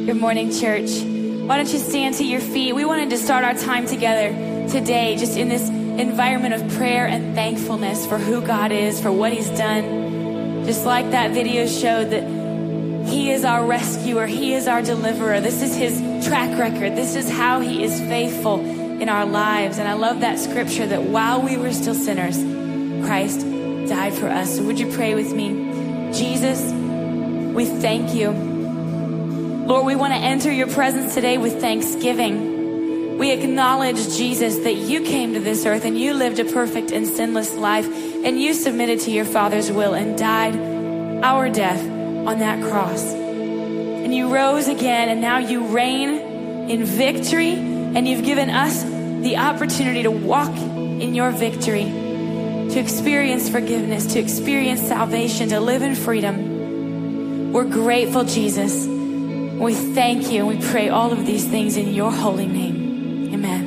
Good morning, church. Why don't you stand to your feet? We wanted to start our time together today just in this environment of prayer and thankfulness for who God is, for what he's done. Just like that video showed, that he is our rescuer. He is our deliverer. This is his track record. This is how he is faithful in our lives. And I love that scripture that while we were still sinners, Christ died for us. So would you pray with me? Jesus, we thank you. Lord, we want to enter your presence today with thanksgiving. We acknowledge, Jesus, that you came to this earth and you lived a perfect and sinless life, and you submitted to your Father's will and died our death on that cross. And you rose again, and now you reign in victory, and you've given us the opportunity to walk in your victory, to experience forgiveness, to experience salvation, to live in freedom. We're grateful, Jesus. We thank you, and we pray all of these things in your holy name. Amen.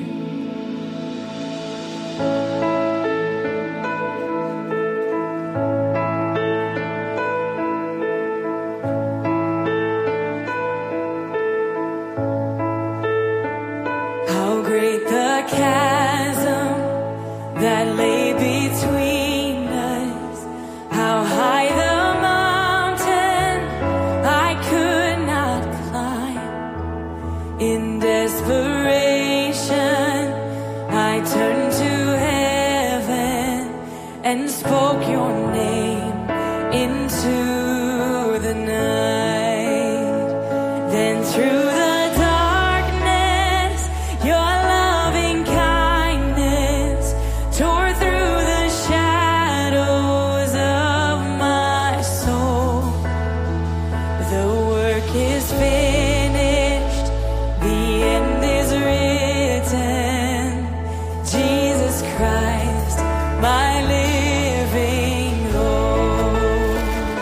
How great the chasm that lay between us, how high the in desperation, I turned to heaven and spoke your name into the night. Then through the darkness, your loving kindness tore through the shadows of my soul. The work is finished. My living hope.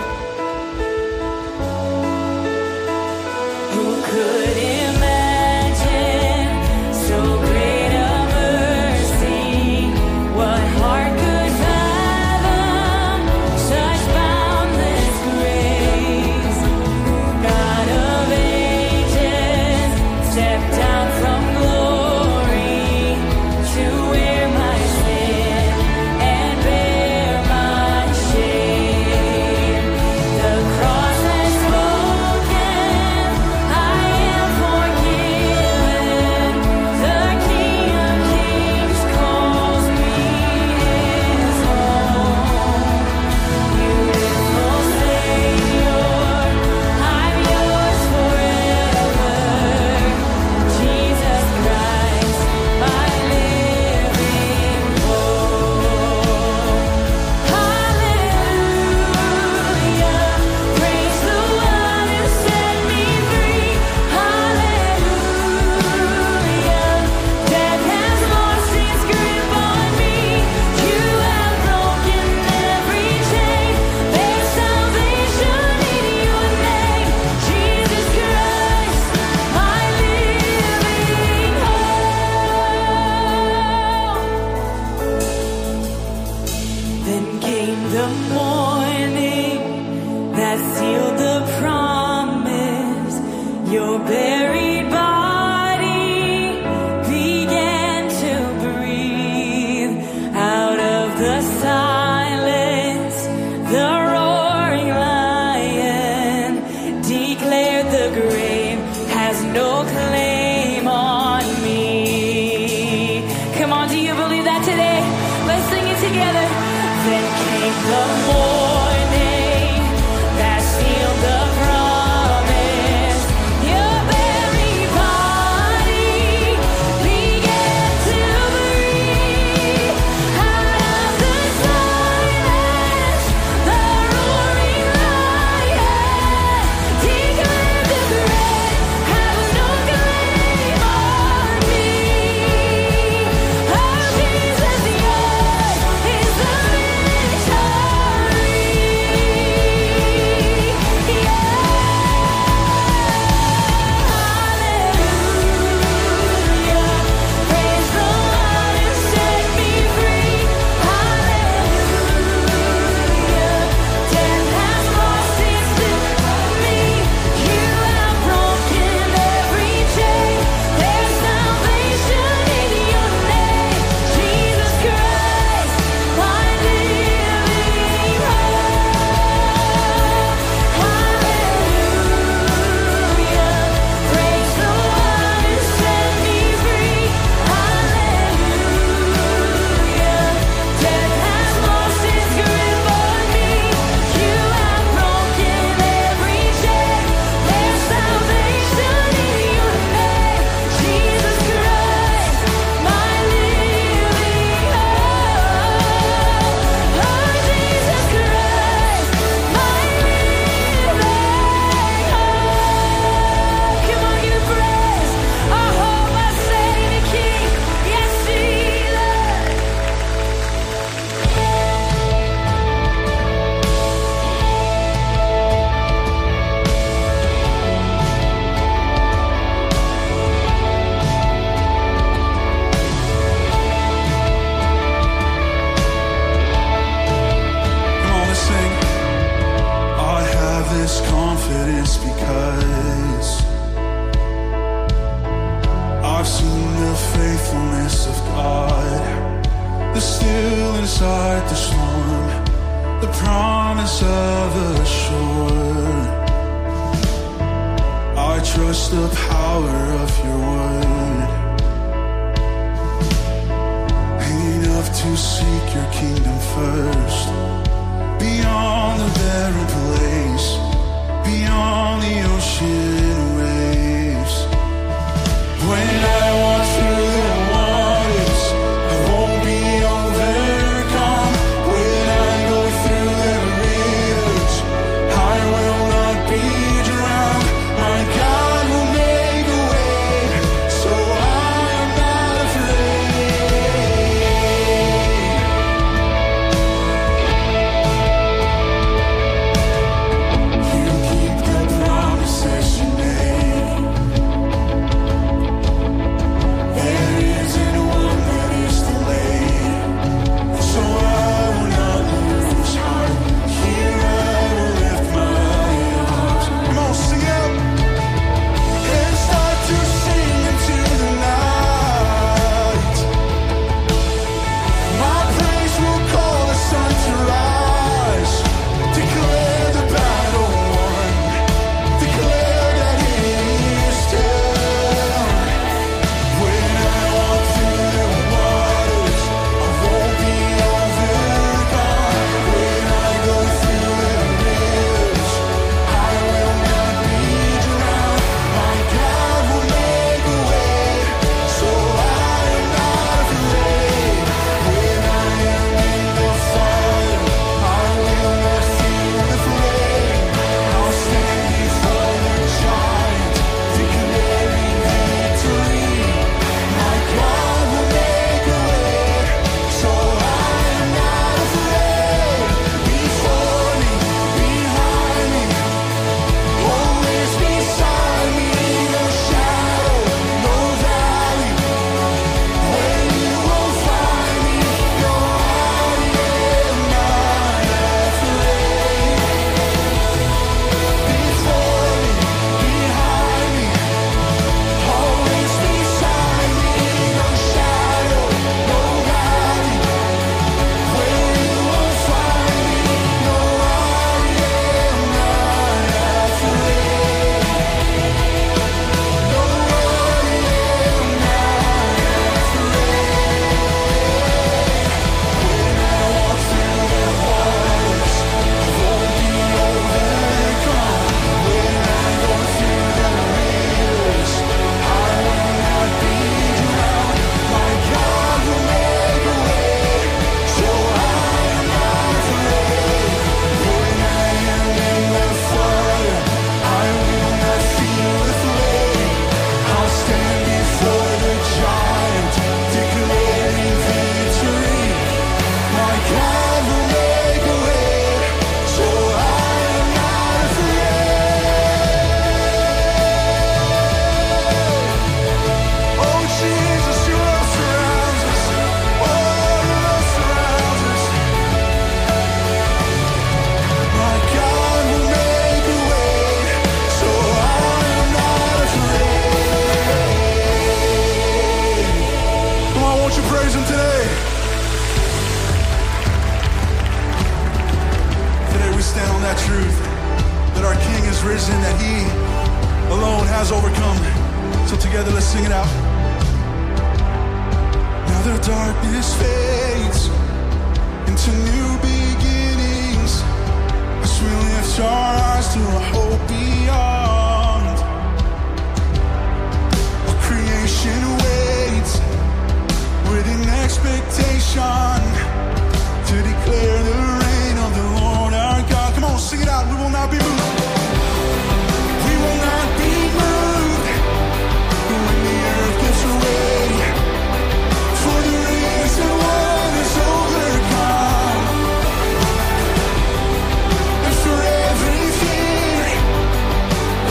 Who could imagine so great a mercy? What heart could fathom such boundless grace? God of ages stepped down from glory to wear my sin. The morning that sealed the promise, your buried body began to breathe. Out of the silence, the roaring lion declared the grave has no claim on me. Come on, do you believe that today? Let's sing it together. Then came the morning that sealed the promise. Your very body began to breathe. Out of the silence, the roaring lion declared the grave has no claim on me. Oh, Jesus, yours is the victory. faithfulness of God, the still inside the storm, the promise of the shore. I trust the power of your word, enough to seek your kingdom first, beyond the barren place, beyond the ocean waves. When I walk through the waters, I won't be overcome. When I go through the rivers, I will not be drowned. My God will make a way, so I am not afraid. You keep the promises you made. There isn't one that is delayed, so I will not lose heart. Here I will lift my arms. Come on, sing it and start to sing into the night. My praise will call the sun to rise. Declare the battle won. Declare that it is done. When I walk through the waters, I won't be overcome. When I go through the rivers, I will not be drowned. My God will make a way, so I am not afraid. When I am in the fire, I will not feel the flame. I'll stand before the giant, declaring victory. My God will make a way, so I am not afraid. Before me, behind me, always beside me. No shadow, no valley, where you won't find me. No, I am not afraid. Before me, behind me, always beside me. No shadow, no valley, where you won't find me. No, I am not afraid. No, I am not afraid. When I walk through the waters, I won't be overcome. When I go through the rivers, I will not be drowned. My God will make a way, so I am not afraid. When I am in the fire, I will not feel the flame. I'll stand before the giant, declaring victory. My God will make a way, so I am not afraid. Oh Jesus, your love surrounds us. Oh, your love surrounds us. My God will make a way, so I am not afraid. Come on, won't you praise Him today? Today we stand on that truth, that our King is risen, that He alone has overcome. So together let's sing it out. Now the darkness fades into new beginnings, as we lift our eyes to a hope beyond. All creation waits with an expectation to declare the reign of the Lord our God. Come on, sing it out. We will not be moved. We will not be moved when the earth gives way. For the risen one is overcome, and for every fear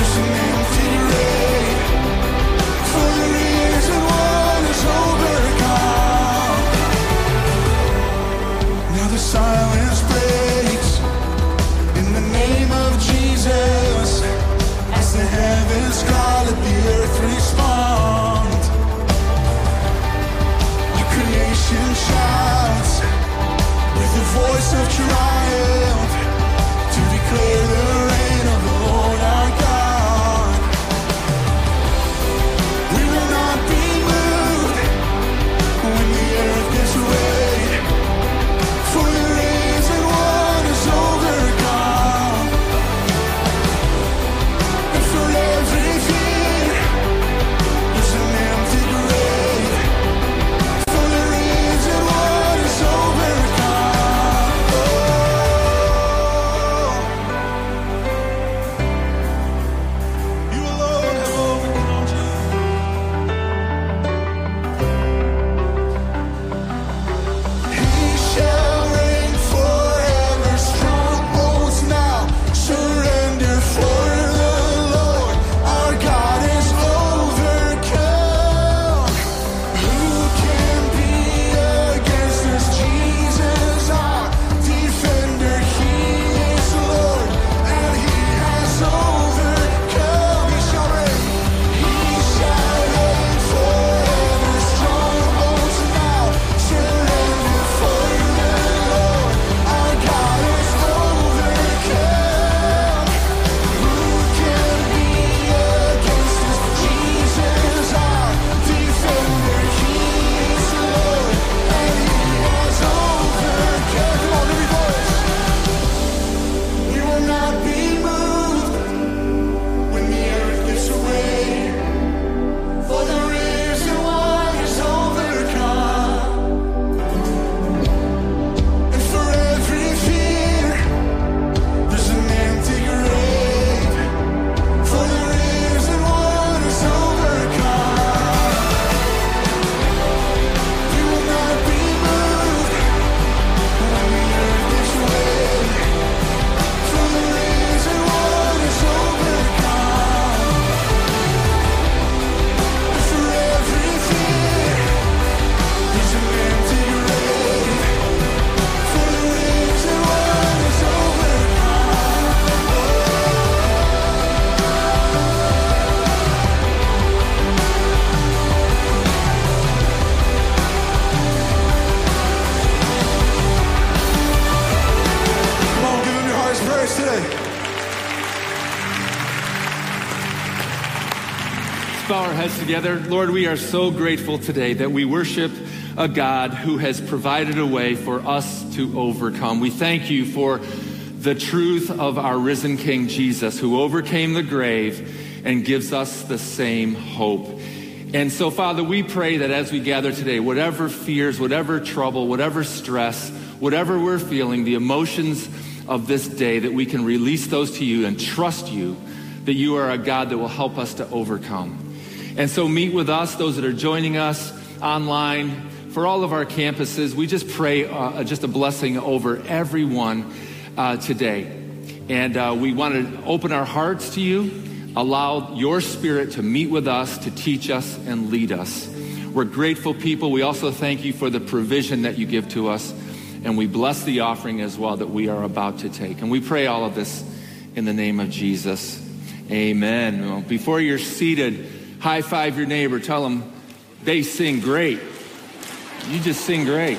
heads together. Lord, we are so grateful today that we worship a God who has provided a way for us to overcome. We thank you for the truth of our risen King Jesus, who overcame the grave and gives us the same hope. And so, Father, we pray that as we gather today, whatever fears, whatever trouble, whatever stress, whatever we're feeling, the emotions of this day, that we can release those to you and trust you that you are a God that will help us to overcome. And so meet with us, those that are joining us online, for all of our campuses. We just pray just a blessing over everyone today. And we want to open our hearts to you, allow your Spirit to meet with us, to teach us and lead us. We're grateful people. We also thank you for the provision that you give to us. And we bless the offering as well that we are about to take. And we pray all of this in the name of Jesus. Amen. Well, before you're seated, high five your neighbor. Tell them they sing great. You just sing great.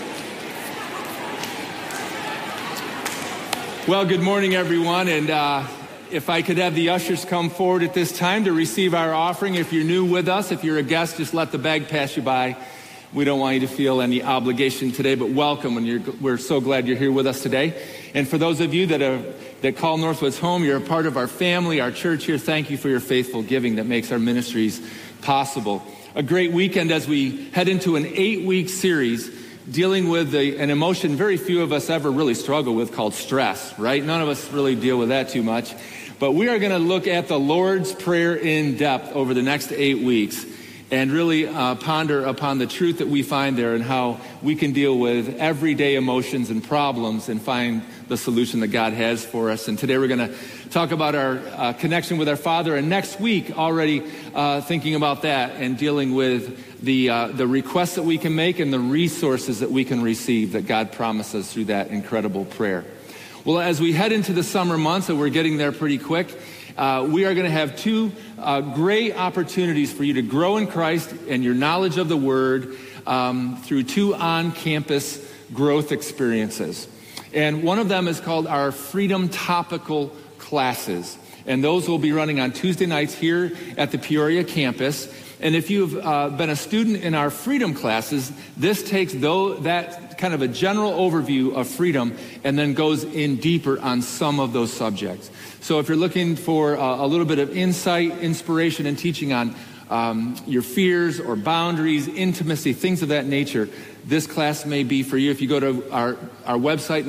Well, good morning, everyone. And if I could have the ushers come forward at this time to receive our offering. If you're new with us, if you're a guest, just let the bag pass you by. We don't want you to feel any obligation today, but welcome, and we're so glad you're here with us today. And for those of you that call Northwoods home, you're a part of our family, our church here. Thank you for your faithful giving that makes our ministries possible. A great weekend as we head into an 8-week series dealing with an emotion very few of us ever really struggle with, called stress, right? None of us really deal with that too much. But we are going to look at the Lord's Prayer in depth over the next 8 weeks. And really ponder upon the truth that we find there and how we can deal with everyday emotions and problems and find the solution that God has for us. And today we're going to talk about our connection with our Father. And next week, already thinking about that and dealing with the requests that we can make and the resources that we can receive that God promises through that incredible prayer. Well, as we head into the summer months, and we're getting there pretty quick, we are going to have two great opportunities for you to grow in Christ and your knowledge of the Word through two on-campus growth experiences. And one of them is called our Freedom Topical Classes. And those will be running on Tuesday nights here at the Peoria campus. And if you've been a student in our freedom classes, this takes that kind of a general overview of freedom and then goes in deeper on some of those subjects. So if you're looking for a little bit of insight, inspiration, and teaching on your fears or boundaries, intimacy, things of that nature, this class may be for you. If you go to our website,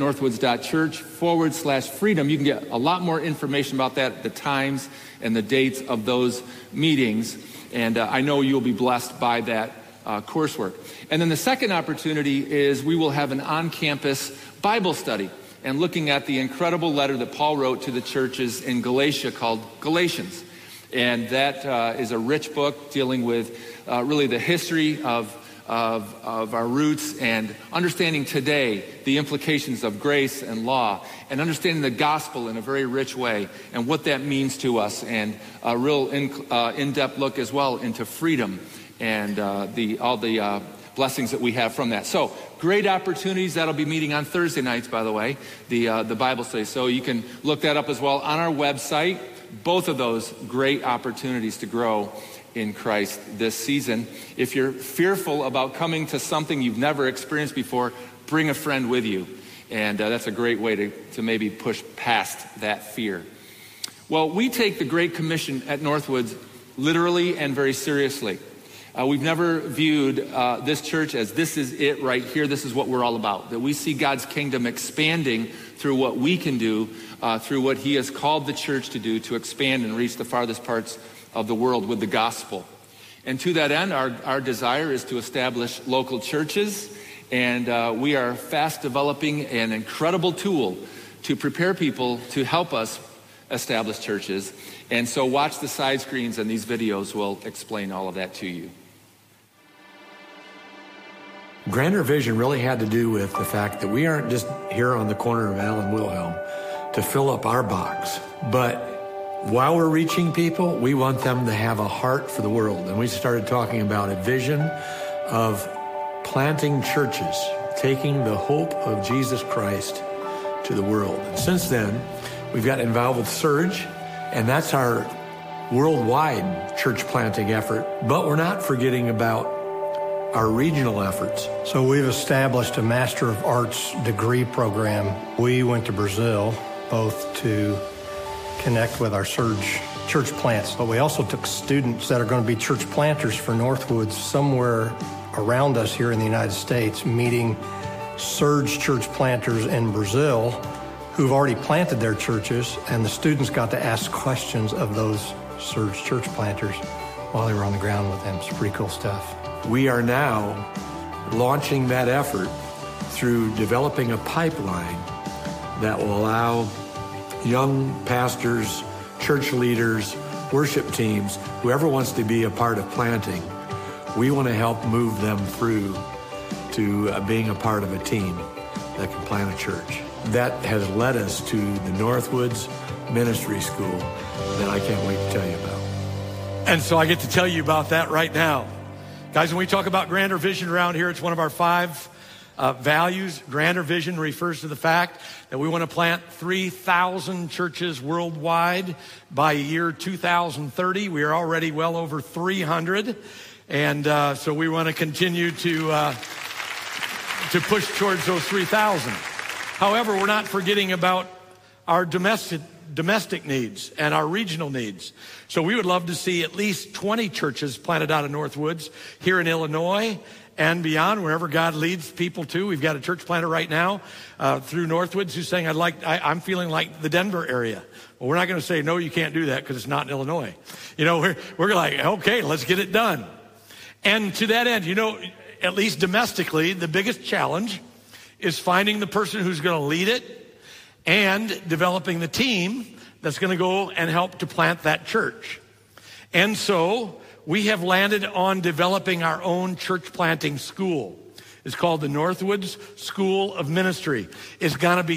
northwoods.church/freedom, you can get a lot more information about that, the times and the dates of those meetings. And I know you'll be blessed by that coursework. And then the second opportunity is we will have an on-campus Bible study and looking at the incredible letter that Paul wrote to the churches in Galatia called Galatians. And that is a rich book dealing with really the history of our roots and understanding today the implications of grace and law and understanding the gospel in a very rich way and what that means to us, and a real in-depth look as well into freedom and all the blessings that we have from that. So great opportunities. That'll be meeting on Thursday nights, by the way, the Bible study. So you can look that up as well on our website. Both of those great opportunities to grow in Christ this season. If you're fearful about coming to something you've never experienced before, bring a friend with you. And that's a great way to maybe push past that fear. Well, we take the Great Commission at Northwoods literally and very seriously. We've never viewed this church as this is it right here. This is what we're all about. That we see God's kingdom expanding through what we can do, through what he has called the church to do, to expand and reach the farthest parts of the world with the gospel. And to that end, our desire is to establish local churches. And we are fast developing an incredible tool to prepare people to help us establish churches. And so watch the side screens, and these videos will explain all of that to you. Grander Vision really had to do with the fact that we aren't just here on the corner of Allen Wilhelm to fill up our box. But while we're reaching people, we want them to have a heart for the world. And we started talking about a vision of planting churches, taking the hope of Jesus Christ to the world. And since then, we've got involved with Surge, and that's our worldwide church planting effort, but we're not forgetting about our regional efforts. So we've established a Master of Arts degree program. We went to Brazil both to connect with our Surge church plants, but we also took students that are going to be church planters for Northwoods somewhere around us here in the United States, meeting Surge church planters in Brazil who've already planted their churches, and the students got to ask questions of those Surge church planters while they were on the ground with them. It's pretty cool stuff. We are now launching that effort through developing a pipeline that will allow young pastors, church leaders, worship teams, whoever wants to be a part of planting. We want to help move them through to being a part of a team that can plant a church. That has led us to the Northwoods Ministry School that I can't wait to tell you about. And so I get to tell you about that right now. Guys, when we talk about grander vision around here, it's one of our 5 values. Grander vision refers to the fact that we want to plant 3,000 churches worldwide by year 2030. We are already well over 300. And so we want to continue to push towards those 3,000. However, we're not forgetting about our domestic needs and our regional needs. So we would love to see at least 20 churches planted out of Northwoods here in Illinois and beyond, wherever God leads people to. We've got a church planter right now through Northwoods who's saying, I'm feeling like the Denver area. Well, we're not going to say, no, you can't do that because it's not in Illinois. You know, we're like, okay, let's get it done. And to that end, you know, at least domestically, the biggest challenge is finding the person who's going to lead it and developing the team that's going to go and help to plant that church. And so we have landed on developing our own church planting school. It's called the Northwoods School of Ministry. It's going to be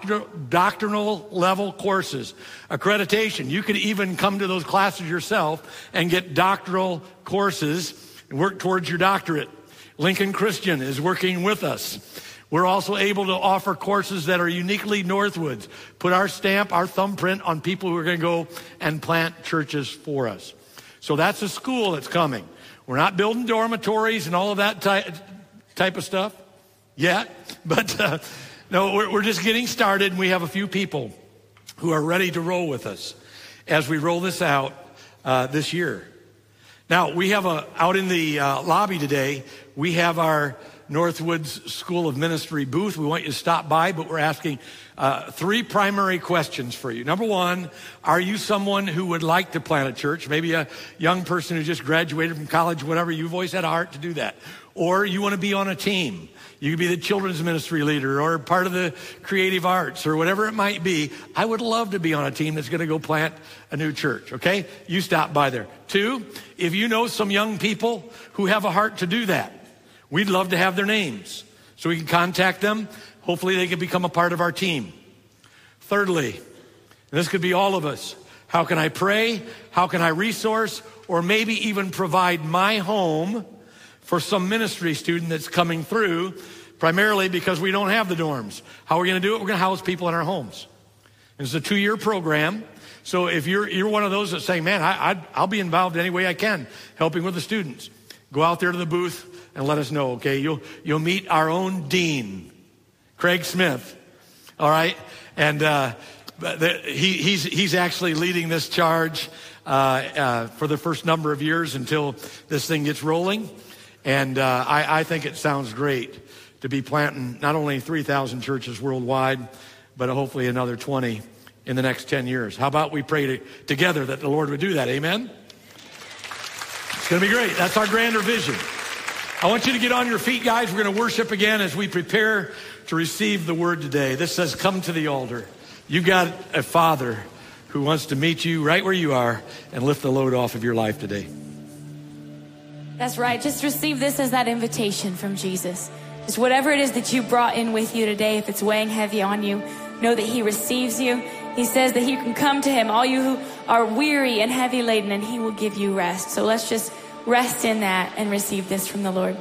doctrinal level courses, accreditation. You could even come to those classes yourself and get doctoral courses and work towards your doctorate. Lincoln Christian is working with us. We're also able to offer courses that are uniquely Northwoods, put our stamp, our thumbprint on people who are going to go and plant churches for us. So that's a school that's coming. We're not building dormitories and all of that type of stuff yet, but no, we're just getting started, and we have a few people who are ready to roll with us as we roll this out this year. Now, we have out in the lobby today, we have our Northwoods School of Ministry booth. We want you to stop by, but we're asking 3 primary questions for you. Number 1, are you someone who would like to plant a church? Maybe a young person who just graduated from college, whatever. You've always had a heart to do that. Or you want to be on a team. You could be the children's ministry leader or part of the creative arts or whatever it might be. I would love to be on a team that's going to go plant a new church, okay? You stop by there. 2, if you know some young people who have a heart to do that, we'd love to have their names so we can contact them. Hopefully they can become a part of our team. Thirdly, and this could be all of us, how can I pray? How can I resource? Or maybe even provide my home for some ministry student that's coming through, primarily because we don't have the dorms. How are we going to do it? We're going to house people in our homes. It's a 2-year program. So if you're one of those that's saying, man, I'll be involved any way I can, helping with the students, go out there to the booth and let us know, okay? You'll meet our own dean, Craig Smith, all right? And he's actually leading this charge for the first number of years until this thing gets rolling. And I think it sounds great to be planting not only 3,000 churches worldwide, but hopefully another 20 in the next 10 years. How about we pray together that the Lord would do that, amen? It's going to be great. That's our grander vision. I want you to get on your feet, guys. We're going to worship again as we prepare to receive the word today. This says, come to the altar. You got a Father who wants to meet you right where you are and lift the load off of your life today. That's right. Just receive this as that invitation from Jesus. Just whatever it is that you brought in with you today, if it's weighing heavy on you, know that he receives you. He says that you can come to him, all you who are weary and heavy laden, and he will give you rest. So let's just rest in that and receive this from the Lord.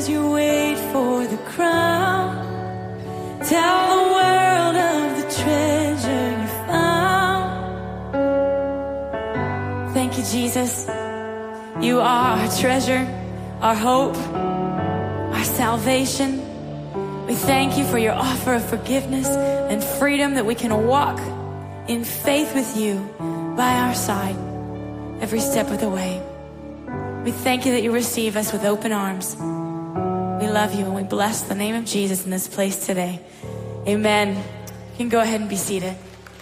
you wait for the crown. Tell the world of the treasure you found. Thank you, Jesus. You are our treasure, our hope, our salvation. We thank you for your offer of forgiveness and freedom, that we can walk in faith with you by our side every step of the way. We thank you that you receive us with open arms. We love you and we bless the name of Jesus in this place today. Amen. You can go ahead and be seated.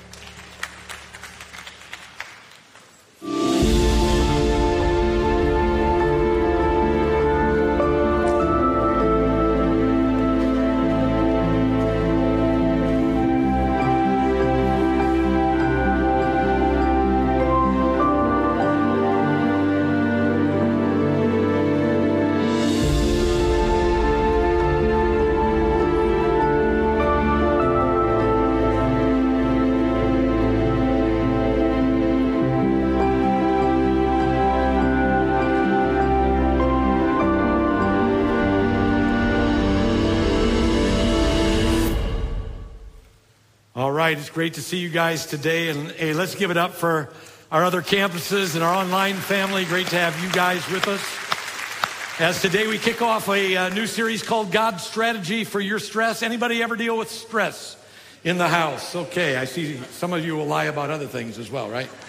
It's great to see you guys today. And hey, let's give it up for our other campuses and our online family. Great to have you guys with us. As today we kick off a new series called God's Strategy for Your Stress. Anybody ever deal with stress in the house? Okay, I see some of you will lie about other things as well, right?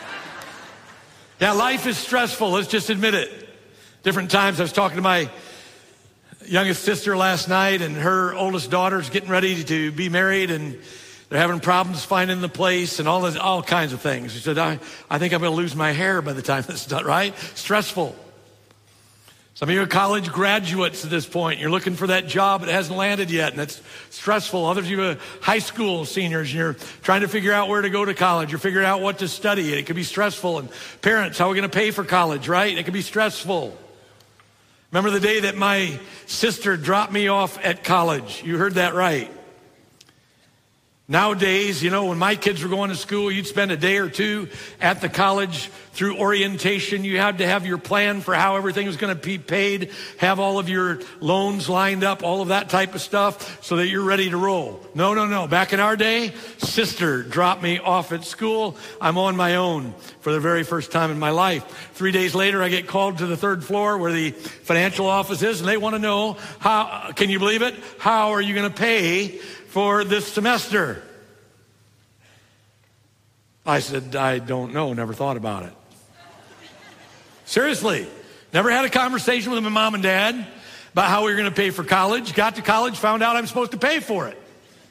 Yeah, life is stressful. Let's just admit it. Different times. I was talking to my youngest sister last night, and her oldest daughter's getting ready to be married, and they're having problems finding the place and all kinds of things. She said, I think I'm going to lose my hair by the time this is done, right? Stressful. Some of you are college graduates at this point. You're looking for that job. It hasn't landed yet, and it's stressful. Others of you are high school seniors, and you're trying to figure out where to go to college. You're figuring out what to study. It can be stressful. And parents, how are we going to pay for college, right? It can be stressful. Remember the day that my sister dropped me off at college? You heard that right. Nowadays, you know, when my kids were going to school, you'd spend a day or two at the college through orientation. You had to have your plan for how everything was going to be paid, have all of your loans lined up, all of that type of stuff so that you're ready to roll. No. Back in our day, sister dropped me off at school. I'm on my own for the very first time in my life. 3 days later, I get called to the third floor where the financial office is, and they want to know, how, can you believe it? How are you going to pay for this semester? I said, I don't know, never thought about it. Seriously, never had a conversation with my mom and dad about how we were going to pay for college. Got to college, found out I'm supposed to pay for it.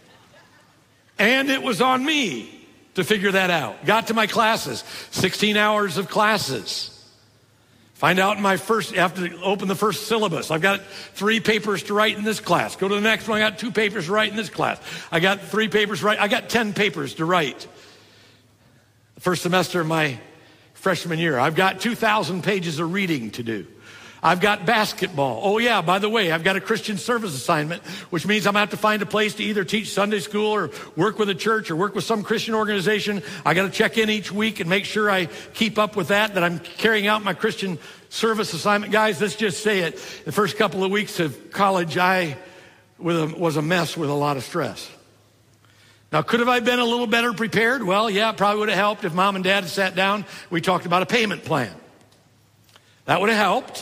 And it was on me to figure that out. Got to my classes, 16 hours of classes. Find out after open the first syllabus, I've got 3 papers to write in this class. Go to the next one, I got 2 papers to write in this class. I got 3 papers to write. I got 10 papers to write. The first semester of my freshman year, I've got 2,000 pages of reading to do. I've got basketball. Oh yeah, by the way, I've got a Christian service assignment, which means I'm going to have to find a place to either teach Sunday school or work with a church or work with some Christian organization. I got to check in each week and make sure I keep up with that I'm carrying out my Christian service assignment. Guys, let's just say it. The first couple of weeks of college, I was a mess with a lot of stress. Now, could have I been a little better prepared? Well, yeah, it probably would have helped if mom and dad had sat down. We talked about a payment plan. That would have helped.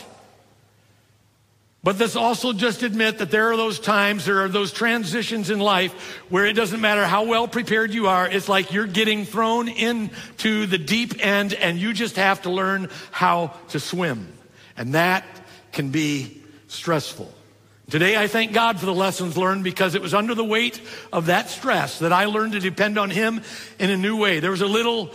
But let's also just admit that there are those times, there are those transitions in life where it doesn't matter how well prepared you are. It's like you're getting thrown into the deep end and you just have to learn how to swim. And that can be stressful. Today, I thank God for the lessons learned because it was under the weight of that stress that I learned to depend on Him in a new way. There was a little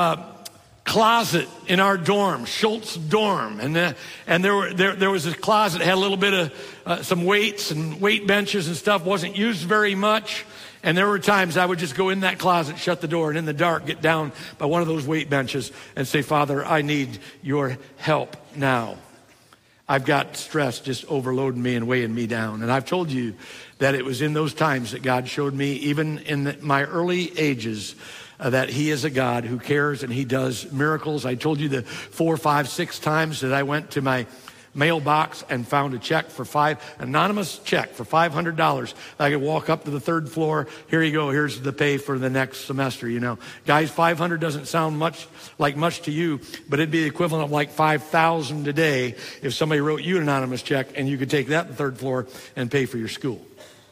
closet in our dorm, Schultz dorm, and there was a closet that had a little bit of some weights and weight benches and stuff. Wasn't used very much, and there were times I would just go in that closet, shut the door, and in the dark get down by one of those weight benches and say, Father, I need your help now. I've got stress just overloading me and weighing me down. And I've told you that it was in those times that God showed me, even in my early ages, that He is a God who cares and He does miracles. I told you the 4, 5, 6 times that I went to my mailbox and found a check for anonymous check for $500. I could walk up to the third floor. Here you go. Here's the pay for the next semester. You know, guys, 500 doesn't sound much to you, but it'd be the equivalent of like 5,000 today if somebody wrote you an anonymous check and you could take that to the third floor and pay for your school.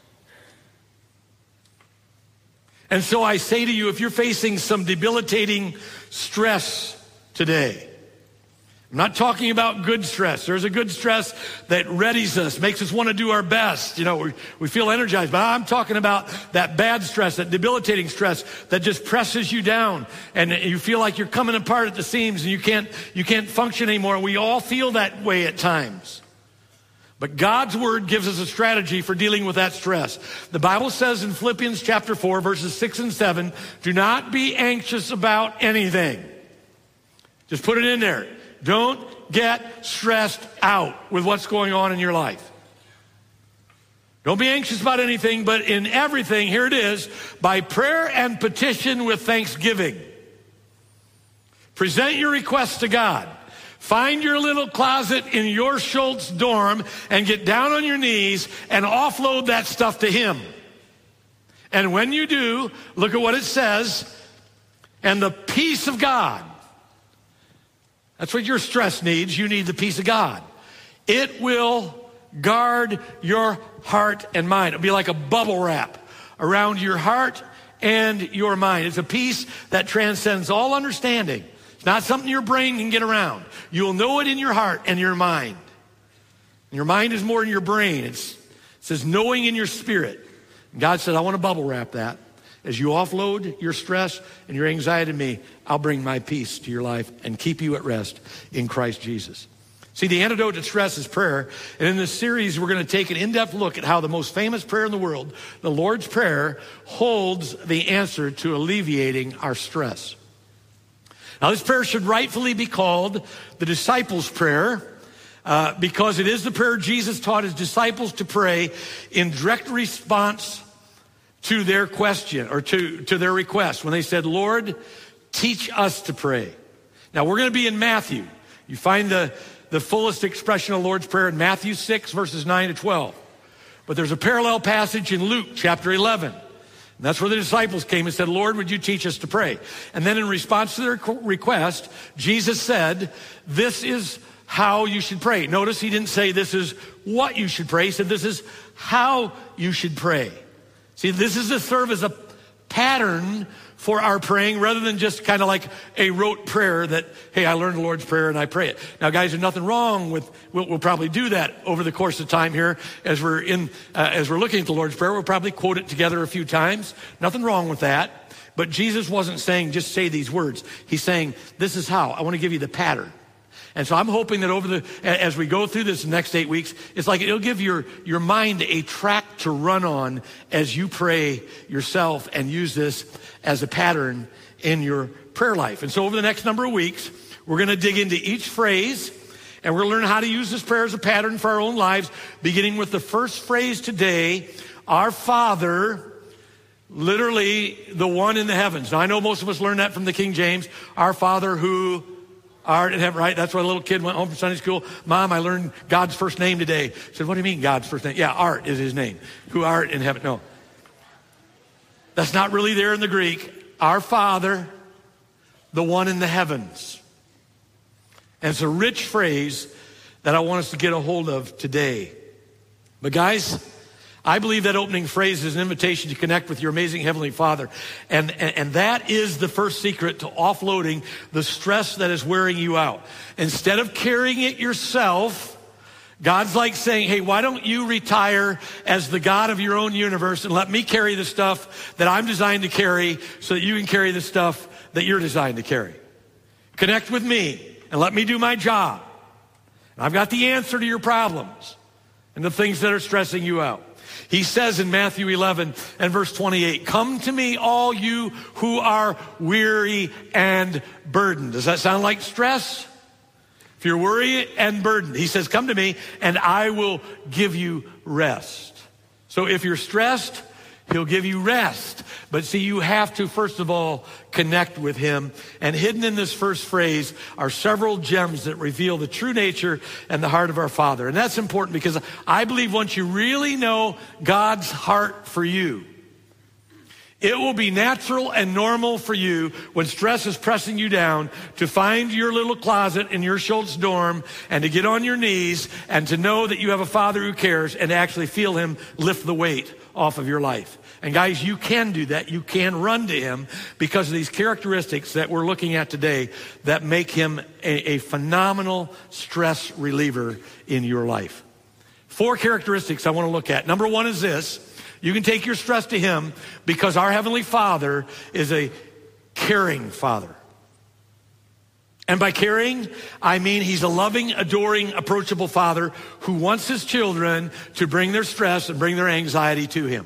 And so I say to you, if you're facing some debilitating stress today, I'm not talking about good stress. There's a good stress that readies us, makes us want to do our best. You know, we feel energized. But I'm talking about that bad stress, that debilitating stress that just presses you down and you feel like you're coming apart at the seams and you can't function anymore. We all feel that way at times. But God's word gives us a strategy for dealing with that stress. The Bible says in Philippians chapter 4, verses 6 and 7, do not be anxious about anything. Just put it in there. Don't get stressed out with what's going on in your life. Don't be anxious about anything, but in everything, here it is, by prayer and petition with thanksgiving. Present your requests to God. Find your little closet in your Schultz dorm and get down on your knees and offload that stuff to Him. And when you do, look at what it says, and the peace of God. That's what your stress needs. You need the peace of God. It will guard your heart and mind. It'll be like a bubble wrap around your heart and your mind. It's a peace that transcends all understanding. It's not something your brain can get around. You'll know it in your heart and your mind. And your mind is more than your brain. It says knowing in your spirit. And God said, I want to bubble wrap that. As you offload your stress and your anxiety to me, I'll bring my peace to your life and keep you at rest in Christ Jesus. See, the antidote to stress is prayer. And in this series, we're going to take an in-depth look at how the most famous prayer in the world, the Lord's Prayer, holds the answer to alleviating our stress. Now, this prayer should rightfully be called the disciples' prayer because it is the prayer Jesus taught his disciples to pray in direct response to their question or to their request when they said, Lord, teach us to pray. Now, we're going to be in Matthew. You find the fullest expression of the Lord's Prayer in Matthew 6, verses 9 to 12. But there's a parallel passage in Luke chapter 11. And that's where the disciples came and said, Lord, would you teach us to pray? And then in response to their request, Jesus said, this is how you should pray. Notice he didn't say this is what you should pray. He said this is how you should pray. See, this is to serve as a pattern for our praying rather than just kind of like a rote prayer that, hey, I learned the Lord's Prayer and I pray it. Now, guys, there's nothing wrong with, we'll probably do that over the course of time here as we're looking at the Lord's Prayer. We'll probably quote it together a few times. Nothing wrong with that. But Jesus wasn't saying just say these words. He's saying, this is how. I want to give you the pattern. And so I'm hoping that as we go through this next 8 weeks, it's like it'll give your mind a track to run on as you pray yourself and use this as a pattern in your prayer life. And so over the next number of weeks, we're going to dig into each phrase and we're going to learn how to use this prayer as a pattern for our own lives, beginning with the first phrase today, our Father, literally the one in the heavens. Now I know most of us learned that from the King James, our Father who art in heaven, right? That's why a little kid went home from Sunday school. Mom, I learned God's first name today. I said, what do you mean God's first name? Yeah, art is his name. Who art in heaven? No. That's not really there in the Greek. Our Father, the one in the heavens. And it's a rich phrase that I want us to get a hold of today. But guys, I believe that opening phrase is an invitation to connect with your amazing Heavenly Father. And that is the first secret to offloading the stress that is wearing you out. Instead of carrying it yourself, God's like saying, hey, why don't you retire as the God of your own universe and let me carry the stuff that I'm designed to carry so that you can carry the stuff that you're designed to carry. Connect with me and let me do my job. And I've got the answer to your problems and the things that are stressing you out. He says in Matthew 11 and verse 28, come to me, all you who are weary and burdened. Does that sound like stress? If you're worried and burdened, he says, come to me and I will give you rest. So if you're stressed, He'll give you rest. But see, you have to, first of all, connect with him. And hidden in this first phrase are several gems that reveal the true nature and the heart of our Father. And that's important because I believe once you really know God's heart for you, it will be natural and normal for you when stress is pressing you down to find your little closet in your Schultz dorm and to get on your knees and to know that you have a Father who cares and to actually feel him lift the weight off of your life. And guys, you can do that. You can run to him because of these characteristics that we're looking at today that make him a phenomenal stress reliever in your life. 4 characteristics I want to look at. Number 1 is this. You can take your stress to him because our Heavenly Father is a caring Father. And by caring, I mean he's a loving, adoring, approachable Father who wants his children to bring their stress and bring their anxiety to him.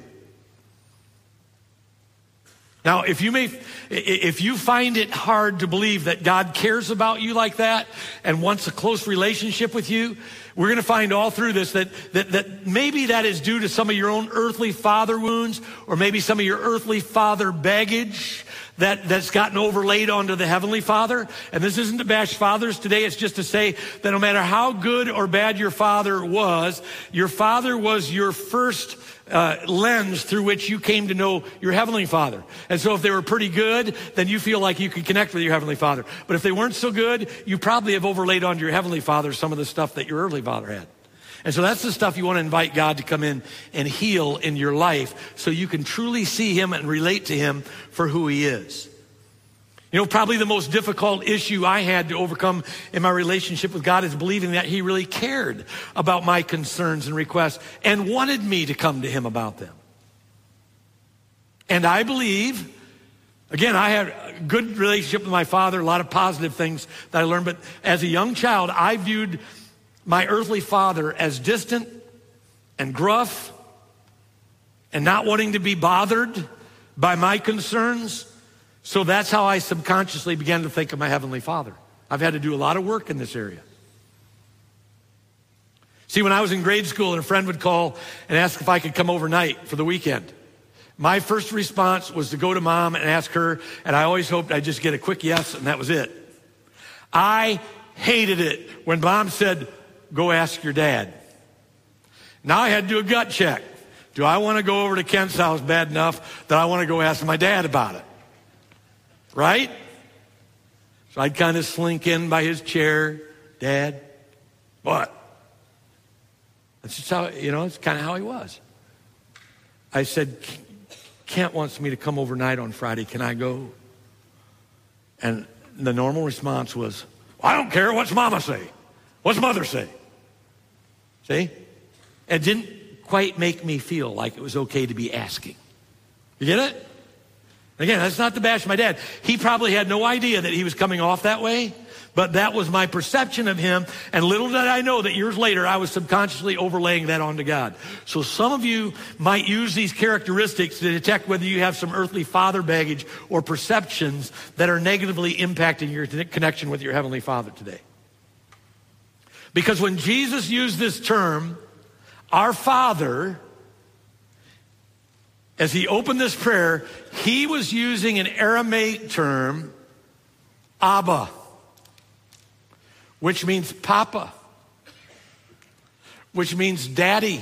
Now, if you find it hard to believe that God cares about you like that and wants a close relationship with you, we're going to find all through this that maybe that is due to some of your own earthly father wounds or maybe some of your earthly father baggage that's gotten overlaid onto the Heavenly Father. And this isn't to bash fathers today. It's just to say that no matter how good or bad your father was your first lens through which you came to know your Heavenly Father. And so if they were pretty good, then you feel like you could connect with your Heavenly Father. But if they weren't so good, you probably have overlaid onto your Heavenly Father some of the stuff that your earthly father had. And so that's the stuff you want to invite God to come in and heal in your life so you can truly see him and relate to him for who he is. You know, probably the most difficult issue I had to overcome in my relationship with God is believing that he really cared about my concerns and requests and wanted me to come to him about them. And I believe, again, I had a good relationship with my father, a lot of positive things that I learned, but as a young child, I viewed my earthly father as distant and gruff and not wanting to be bothered by my concerns. So that's how I subconsciously began to think of my Heavenly Father. I've had to do a lot of work in this area. See, when I was in grade school and a friend would call and ask if I could come overnight for the weekend, my first response was to go to Mom and ask her, and I always hoped I'd just get a quick yes, and that was it. I hated it when Mom said, go ask your dad. Now I had to do a gut check. Do I want to go over to Kent's house bad enough that I want to go ask my dad about it? Right? So I'd kind of slink in by his chair. Dad, what? That's just how, it's kind of how he was. I said, Kent wants me to come overnight on Friday. Can I go? And the normal response was, well, I don't care. What's Mama say? What's Mother say? See? It didn't quite make me feel like it was okay to be asking. You get it? Again, that's not to bash my dad. He probably had no idea that he was coming off that way, but that was my perception of him. And little did I know that years later, I was subconsciously overlaying that onto God. So some of you might use these characteristics to detect whether you have some earthly father baggage or perceptions that are negatively impacting your connection with your Heavenly Father today. Because when Jesus used this term, our Father, as he opened this prayer, he was using an Aramaic term, Abba, which means Papa, which means Daddy.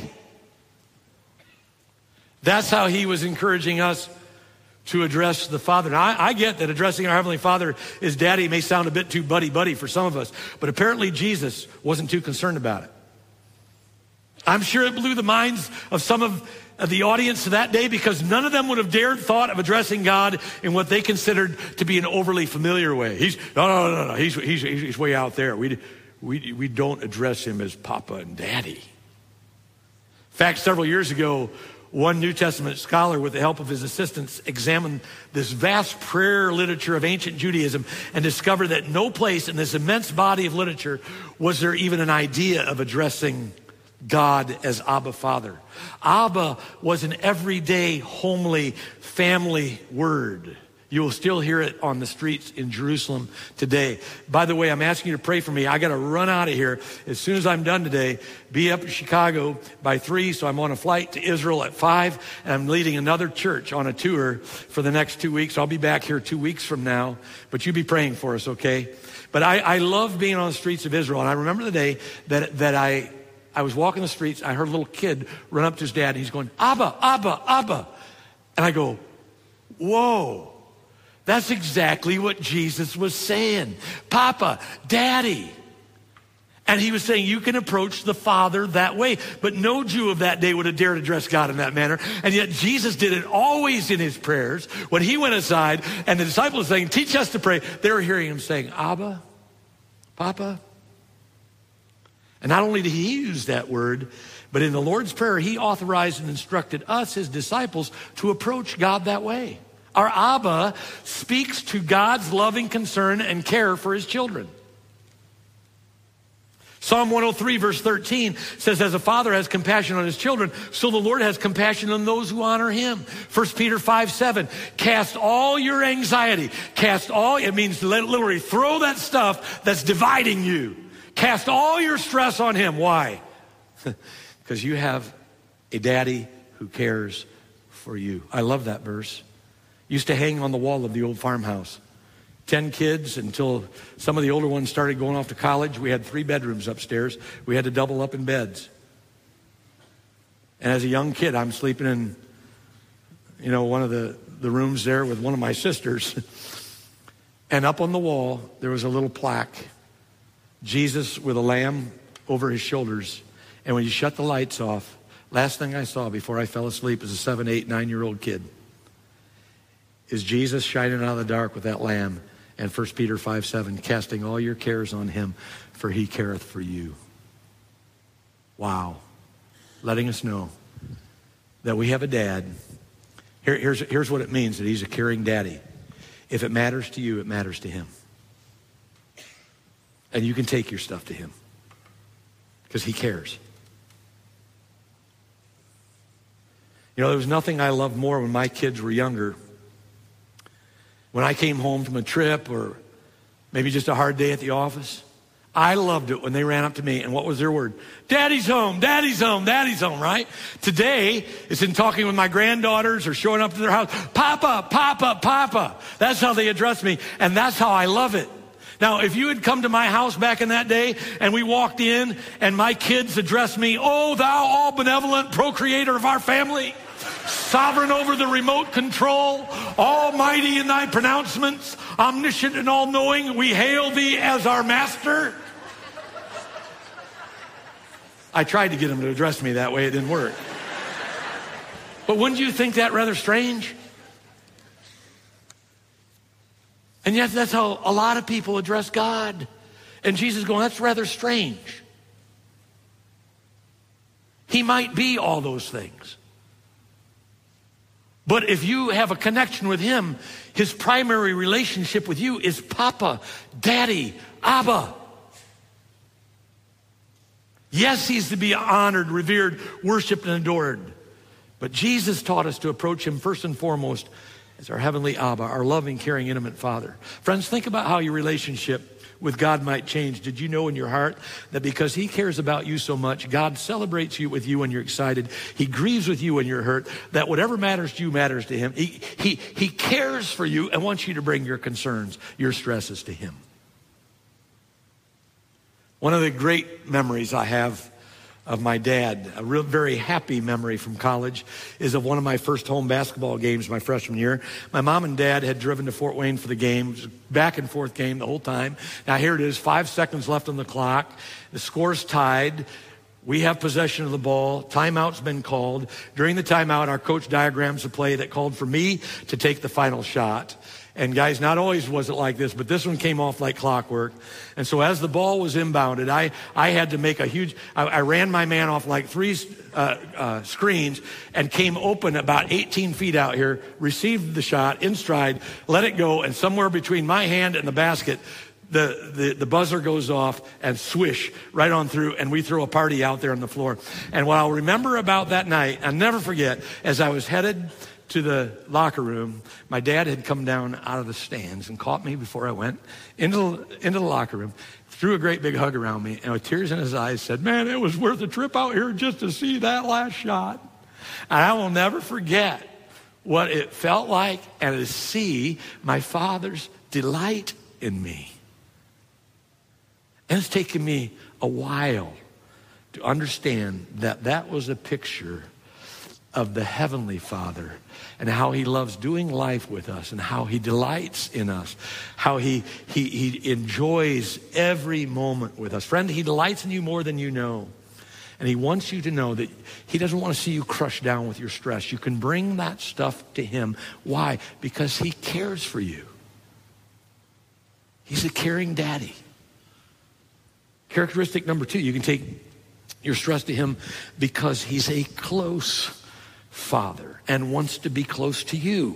That's how he was encouraging us to address the Father. Now, I get that addressing our Heavenly Father as Daddy may sound a bit too buddy-buddy for some of us, but apparently Jesus wasn't too concerned about it. I'm sure it blew the minds of some of the audience that day because none of them would have dared thought of addressing God in what they considered to be an overly familiar way. No. He's way out there. We don't address him as Papa and Daddy. In fact, several years ago, one New Testament scholar, with the help of his assistants, examined this vast prayer literature of ancient Judaism and discovered that no place in this immense body of literature was there even an idea of addressing God as Abba Father. Abba was an everyday, homely, family word. You will still hear it on the streets in Jerusalem today. By the way, I'm asking you to pray for me. I got to run out of here as soon as I'm done today. Be up in Chicago by 3, so I'm on a flight to Israel at 5, and I'm leading another church on a tour for the next 2 weeks. I'll be back here 2 weeks from now, but you be praying for us, okay? But I love being on the streets of Israel, and I remember the day that I was walking the streets. I heard a little kid run up to his dad, and he's going, Abba, Abba, Abba. And I go, whoa. That's exactly what Jesus was saying. Papa, Daddy. And he was saying you can approach the Father that way. But no Jew of that day would have dared address God in that manner. And yet Jesus did it always in his prayers. When he went aside and the disciples were saying, teach us to pray, they were hearing him saying, Abba, Papa. And not only did he use that word, but in the Lord's Prayer, he authorized and instructed us, his disciples, to approach God that way. Our Abba speaks to God's loving concern and care for his children. Psalm 103 verse 13 says, as a father has compassion on his children, so the Lord has compassion on those who honor him. 1 Peter 5:7, cast all your anxiety, it means literally throw that stuff that's dividing you. Cast all your stress on him. Why? Because you have a daddy who cares for you. I love that verse. Used to hang on the wall of the old farmhouse. 10 kids until some of the older ones started going off to college. We had 3 bedrooms upstairs. We had to double up in beds. And as a young kid, I'm sleeping in, one of the rooms there with one of my sisters. And up on the wall, there was a little plaque. Jesus with a lamb over his shoulders. And when you shut the lights off, last thing I saw before I fell asleep as a 7, 8, 9-year-old kid is Jesus shining out of the dark with that lamb, and 1 Peter 5:7, casting all your cares on him, for he careth for you. Wow. Letting us know that we have a dad. Here's what it means that he's a caring daddy. If it matters to you, it matters to him. And you can take your stuff to him because he cares. There was nothing I loved more when my kids were younger. When I came home from a trip or maybe just a hard day at the office, I loved it when they ran up to me, and what was their word? Daddy's home, Daddy's home, Daddy's home, right? Today, it's in talking with my granddaughters or showing up to their house. Papa, Papa, Papa. That's how they address me, and that's how I love it. Now, if you had come to my house back in that day and we walked in and my kids addressed me, oh, thou all-benevolent procreator of our family, sovereign over the remote control, almighty in thy pronouncements, omniscient and all-knowing, we hail thee as our master. I tried to get them to address me that way. It didn't work. But wouldn't you think that rather strange? And yet that's how a lot of people address God. And Jesus is going, that's rather strange. He might be all those things. But if you have a connection with him, his primary relationship with you is Papa, Daddy, Abba. Yes, he's to be honored, revered, worshiped, and adored. But Jesus taught us to approach him first and foremost as our heavenly Abba, our loving, caring, intimate Father. Friends, think about how your relationship with God might change. Did you know in your heart that because he cares about you so much, God celebrates you with you when you're excited. He grieves with you when you're hurt, that whatever matters to you matters to him. He cares for you and wants you to bring your concerns, your stresses to him. One of the great memories I have of my dad, a real very happy memory from college, is of one of my first home basketball games my freshman year. My mom and dad had driven to Fort Wayne for the game. It was a back and forth game the whole time. Now here it is, 5 seconds left on the clock. The score's tied. We have possession of the ball. Timeout's been called. During the timeout, our coach diagrams a play that called for me to take the final shot. And guys, not always was it like this, but this one came off like clockwork. And so as the ball was inbounded, I had to make I ran my man off like 3 screens and came open about 18 feet out here, received the shot in stride, let it go, and somewhere between my hand and the basket, the buzzer goes off and swish right on through, and we throw a party out there on the floor. And what I'll remember about that night, I'll never forget, as I was headed to the locker room, my dad had come down out of the stands and caught me before I went into the locker room, threw a great big hug around me, and with tears in his eyes said, man, it was worth the trip out here just to see that last shot. And I will never forget what it felt like and to see my father's delight in me. And it's taken me a while to understand that that was a picture of the Heavenly Father and how he loves doing life with us and how he delights in us, how he enjoys every moment with us. Friend, he delights in you more than you know. And he wants you to know that he doesn't want to see you crushed down with your stress. You can bring that stuff to him. Why? Because he cares for you. He's a caring daddy. Characteristic number 2, you can take your stress to him because he's a close Father and wants to be close to you.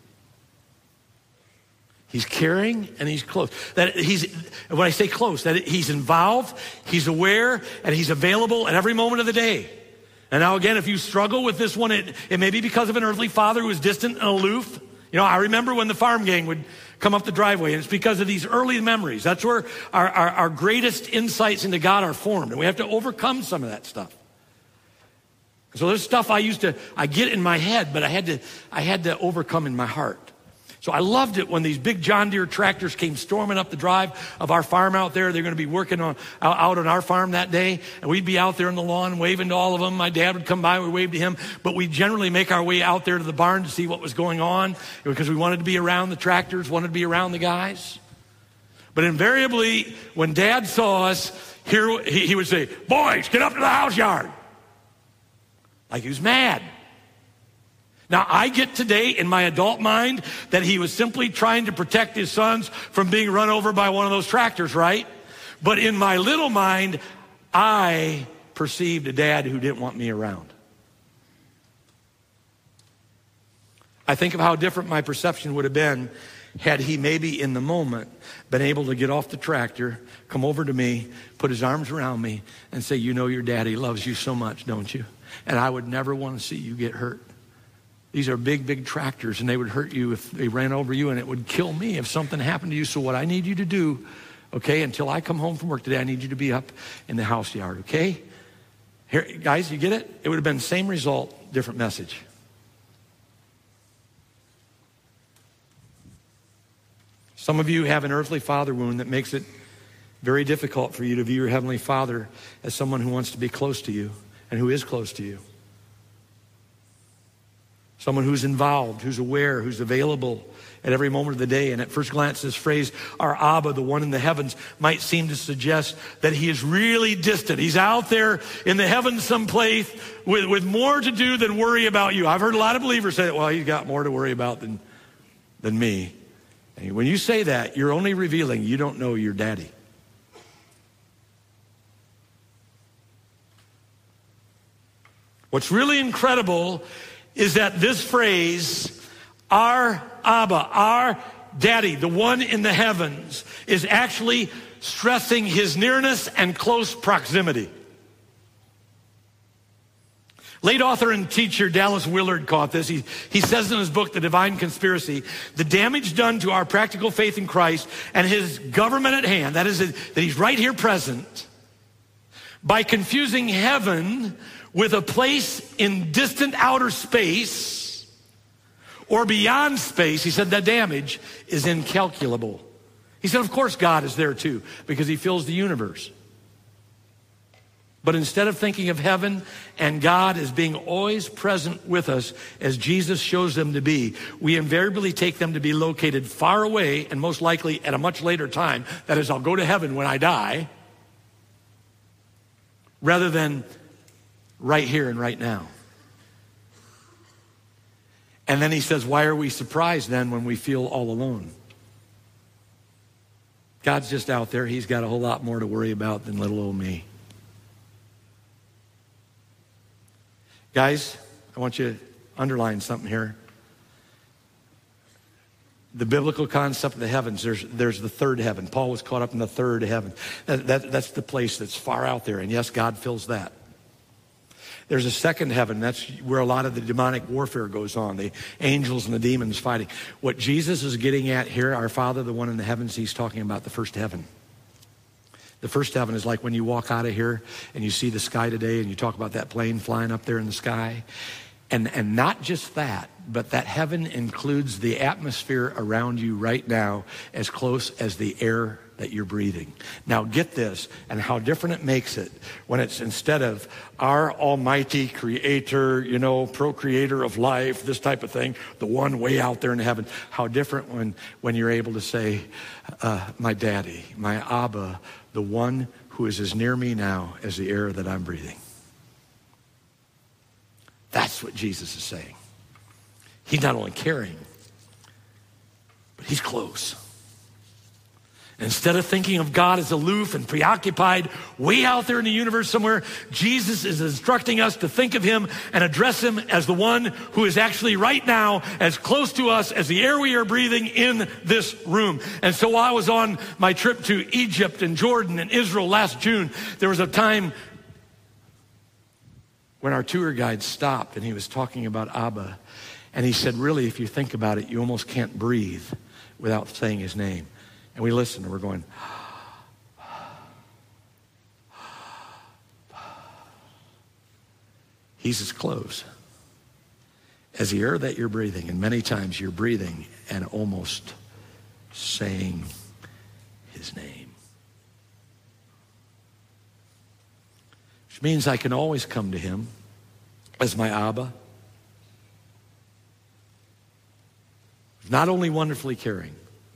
He's caring and he's close. When I say close, that he's involved, he's aware, and he's available at every moment of the day. And now again, if you struggle with this one, it may be because of an earthly father who is distant and aloof. You know, I remember when the farm gang would come up the driveway, and it's because of these early memories. That's where our greatest insights into God are formed, and we have to overcome some of that stuff. So there's stuff I get in my head, but I had to overcome in my heart. So I loved it when these big John Deere tractors came storming up the drive of our farm out there. They're going to be working out on our farm that day, and we'd be out there on the lawn waving to all of them. My dad would come by, we'd wave to him, but we'd generally make our way out there to the barn to see what was going on because we wanted to be around the tractors, wanted to be around the guys. But invariably, when Dad saw us, he would say, boys, get up to the house yard. Like he was mad. Now, I get today in my adult mind that he was simply trying to protect his sons from being run over by one of those tractors, right? But in my little mind, I perceived a dad who didn't want me around. I think of how different my perception would have been had he maybe in the moment been able to get off the tractor, come over to me, put his arms around me, and say, you know your daddy loves you so much, don't you? And I would never want to see you get hurt. These are big, big tractors, and they would hurt you if they ran over you, and it would kill me if something happened to you. So what I need you to do, okay, until I come home from work today, I need you to be up in the house yard, okay? Here, guys, you get it? It would have been the same result, different message. Some of you have an earthly father wound that makes it very difficult for you to view your Heavenly Father as someone who wants to be close to you and who is close to you. Someone who's involved, who's aware, who's available at every moment of the day. And at first glance, this phrase, our Abba, the one in the heavens, might seem to suggest that he is really distant. He's out there in the heavens someplace with more to do than worry about you. I've heard a lot of believers say, well, he's got more to worry about than me. And when you say that, you're only revealing you don't know your daddy. What's really incredible is that this phrase, our Abba, our daddy, the one in the heavens, is actually stressing his nearness and close proximity. Late author and teacher Dallas Willard caught this. He says in his book, The Divine Conspiracy, the damage done to our practical faith in Christ and his government at hand, that is, that he's right here present, by confusing heaven with a place in distant outer space or beyond space, he said that damage is incalculable. He said, of course, God is there too, because he fills the universe. But instead of thinking of heaven and God as being always present with us as Jesus shows them to be, we invariably take them to be located far away and most likely at a much later time. That is, I'll go to heaven when I die, rather than right here and right now. And then he says, why are we surprised then when we feel all alone? God's just out there. He's got a whole lot more to worry about than little old me. Guys, I want you to underline something here. The biblical concept of the heavens, there's the third heaven. Paul was caught up in the third heaven. That's the place that's far out there. And yes, God fills that. There's a second heaven. That's where a lot of the demonic warfare goes on, the angels and the demons fighting. What Jesus is getting at here, our Father, the one in the heavens, he's talking about the first heaven. The first heaven is like when you walk out of here and you see the sky today and you talk about that plane flying up there in the sky. And not just that, but that heaven includes the atmosphere around you right now as close as the air that you're breathing. Now get this, and how different it makes it when it's instead of our almighty creator, procreator of life, this type of thing, the one way out there in heaven. How different when you're able to say, my daddy, my Abba, the one who is as near me now as the air that I'm breathing. That's what Jesus is saying. He's not only caring, but he's close. Instead of thinking of God as aloof and preoccupied way out there in the universe somewhere, Jesus is instructing us to think of him and address him as the one who is actually right now as close to us as the air we are breathing in this room. And so while I was on my trip to Egypt and Jordan and Israel last June, there was a time when our tour guide stopped and he was talking about Abba. And he said, really, if you think about it, you almost can't breathe without saying his name. And we listened and we're going, he's as close as the air that you're breathing. And many times you're breathing and almost saying his name. Which means I can always come to him as my Abba. Not only wonderfully caring,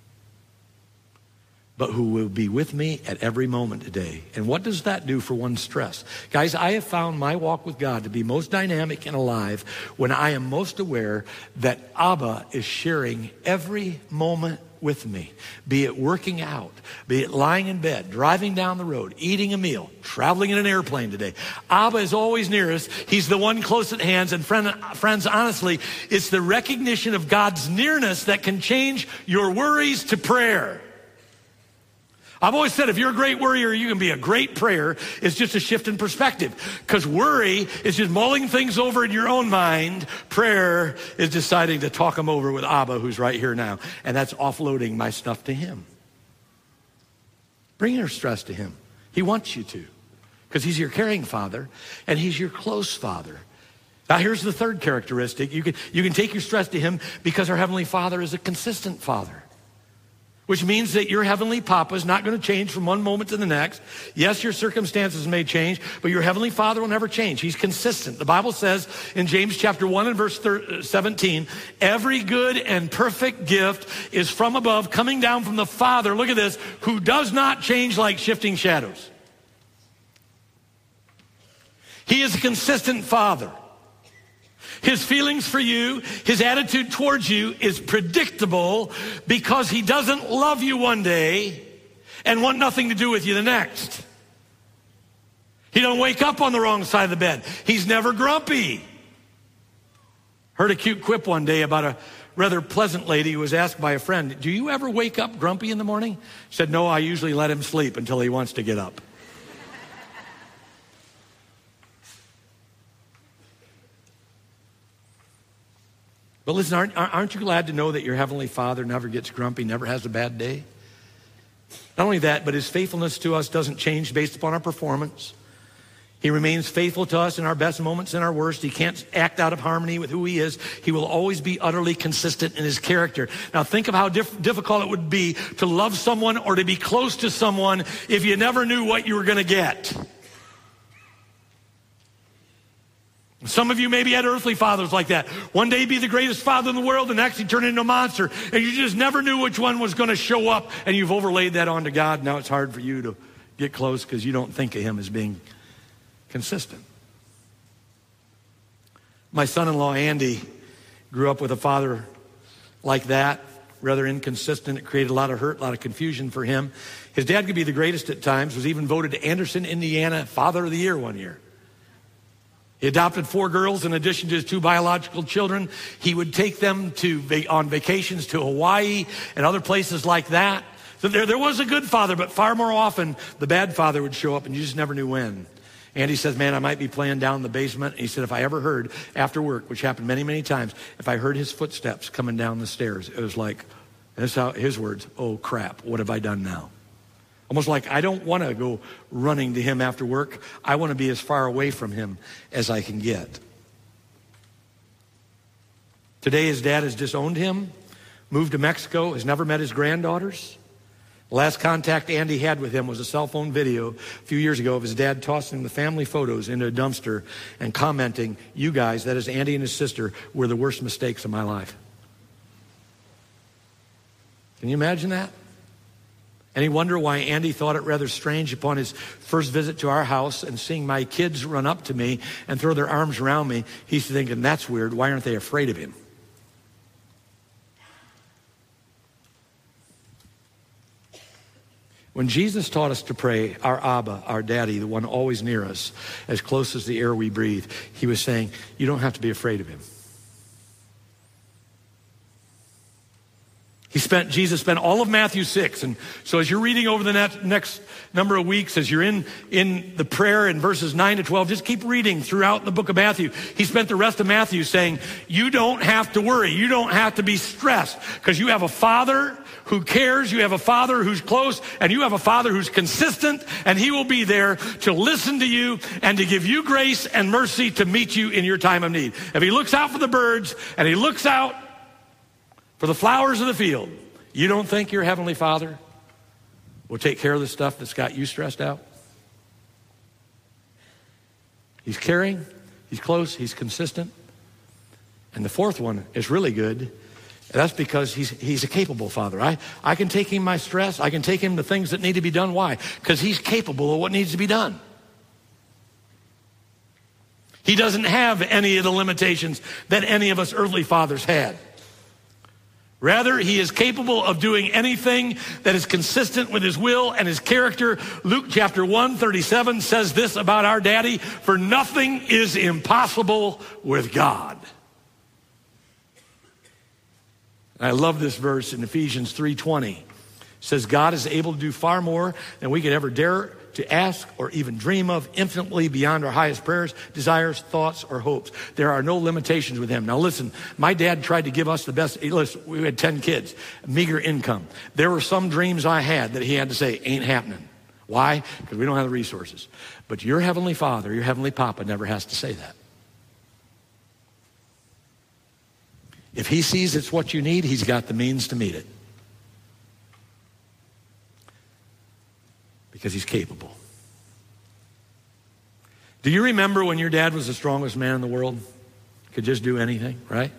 but who will be with me at every moment today. And what does that do for one's stress? Guys, I have found my walk with God to be most dynamic and alive when I am most aware that Abba is sharing every moment with me, be it working out, be it lying in bed, driving down the road, eating a meal, traveling in an airplane today. Abba is always near us. He's the one close at hand. And friends, honestly, it's the recognition of God's nearness that can change your worries to prayer. I've always said if you're a great worrier, you can be a great prayer. It's just a shift in perspective. Because worry is just mulling things over in your own mind. Prayer is deciding to talk them over with Abba, who's right here now. And that's offloading my stuff to him. Bring your stress to him. He wants you to. Because he's your caring father and he's your close father. Now here's the third characteristic. You can take your stress to him because our Heavenly Father is a consistent father. Which means that your Heavenly Papa is not going to change from one moment to the next. Yes, your circumstances may change, but your Heavenly Father will never change. He's consistent. The Bible says in James chapter 1 and verse 17, every good and perfect gift is from above, coming down from the Father, look at this, who does not change like shifting shadows. He is a consistent Father. His feelings for you, his attitude towards you is predictable because he doesn't love you one day and want nothing to do with you the next. He don't wake up on the wrong side of the bed. He's never grumpy. Heard a cute quip one day about a rather pleasant lady who was asked by a friend, do you ever wake up grumpy in the morning? She said, no, I usually let him sleep until he wants to get up. But listen, aren't you glad to know that your Heavenly Father never gets grumpy, never has a bad day? Not only that, but his faithfulness to us doesn't change based upon our performance. He remains faithful to us in our best moments and our worst. He can't act out of harmony with who he is. He will always be utterly consistent in his character. Now think of how difficult it would be to love someone or to be close to someone if you never knew what you were going to get. Some of you maybe had earthly fathers like that. One day he'd be the greatest father in the world, the next he'd turn into a monster. And you just never knew which one was going to show up. And you've overlaid that onto God. Now it's hard for you to get close because you don't think of him as being consistent. My son-in-law, Andy, grew up with a father like that, rather inconsistent. It created a lot of hurt, a lot of confusion for him. His dad could be the greatest at times, was even voted to Anderson, Indiana, Father of the Year one year. He adopted 4 girls in addition to his 2 biological children. He would take them on vacations to Hawaii and other places like that. So there was a good father, but far more often the bad father would show up and you just never knew when. Andy says, man, I might be playing down in the basement. And he said, if I ever heard after work, which happened many, many times, if I heard his footsteps coming down the stairs, it was like, that's how his words, oh crap, what have I done now? Almost like I don't want to go running to him after work. I want to be as far away from him as I can get. Today his dad has disowned him, moved to Mexico, has never met his granddaughters. The last contact Andy had with him was a cell phone video a few years ago of his dad tossing the family photos into a dumpster and commenting, you guys, that is Andy and his sister, were the worst mistakes of my life. Can you imagine that? Any wonder why Andy thought it rather strange upon his first visit to our house and seeing my kids run up to me and throw their arms around me, he's thinking, that's weird, why aren't they afraid of him? When Jesus taught us to pray, our Abba, our Daddy, the one always near us, as close as the air we breathe, he was saying, you don't have to be afraid of him. Jesus spent all of Matthew 6. And so as you're reading over the next number of weeks, as you're in the prayer in verses 9 to 12, just keep reading throughout the book of Matthew. He spent the rest of Matthew saying, you don't have to worry. You don't have to be stressed because you have a Father who cares. You have a Father who's close, and you have a Father who's consistent, and he will be there to listen to you and to give you grace and mercy to meet you in your time of need. If he looks out for the birds and he looks out for the flowers of the field, you don't think your Heavenly Father will take care of the stuff that's got you stressed out? He's caring, he's close, he's consistent. And the fourth one is really good. And that's because he's a capable Father. I can take him my stress. I can take him the things that need to be done. Why? Because he's capable of what needs to be done. He doesn't have any of the limitations that any of us earthly fathers had. Rather, he is capable of doing anything that is consistent with his will and his character. Luke chapter 1:37 says this about our daddy, for nothing is impossible with God. And I love this verse in Ephesians 3:20. It says, God is able to do far more than we could ever dare to ask or even dream of, infinitely beyond our highest prayers, desires, thoughts, or hopes. There are no limitations with him. Now listen, my dad tried to give us the best. Listen, we had 10 kids, meager income. There were some dreams I had that he had to say, ain't happening. Why? Because we don't have the resources. But your Heavenly Father, your Heavenly Papa never has to say that. If he sees it's what you need, he's got the means to meet it. Because he's capable. Do you remember when your dad was the strongest man in the world? Could just do anything, right?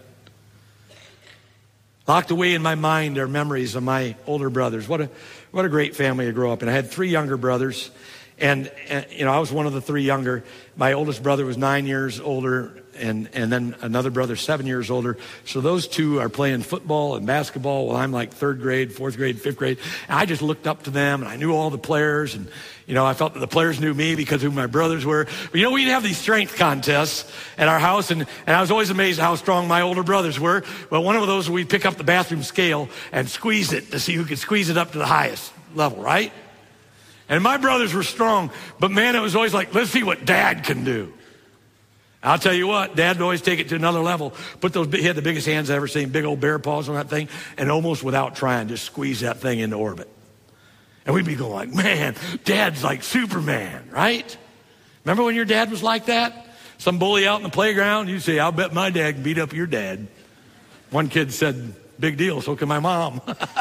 Locked away in my mind are memories of my older brothers. What a great family to grow up in. I had 3 younger brothers, and you know, I was one of the 3 younger. My oldest brother was 9 years older, and then another brother 7 years older. So those 2 are playing football and basketball while I'm like 3rd grade, 4th grade, 5th grade. And I just looked up to them, and I knew all the players, and you know, I felt that the players knew me because of who my brothers were. But you know, we'd have these strength contests at our house, and I was always amazed at how strong my older brothers were. Well, one of those, we'd pick up the bathroom scale and squeeze it to see who could squeeze it up to the highest level, right? And my brothers were strong, but man, it was always like, let's see what Dad can do. I'll tell you what, Dad would always take it to another level. He had the biggest hands I've ever seen, big old bear paws on that thing, and almost without trying, just squeeze that thing into orbit. And we'd be going like, man, Dad's like Superman, right? Remember when your dad was like that? Some bully out in the playground, you'd say, I'll bet my dad can beat up your dad. One kid said, big deal, so can my mom.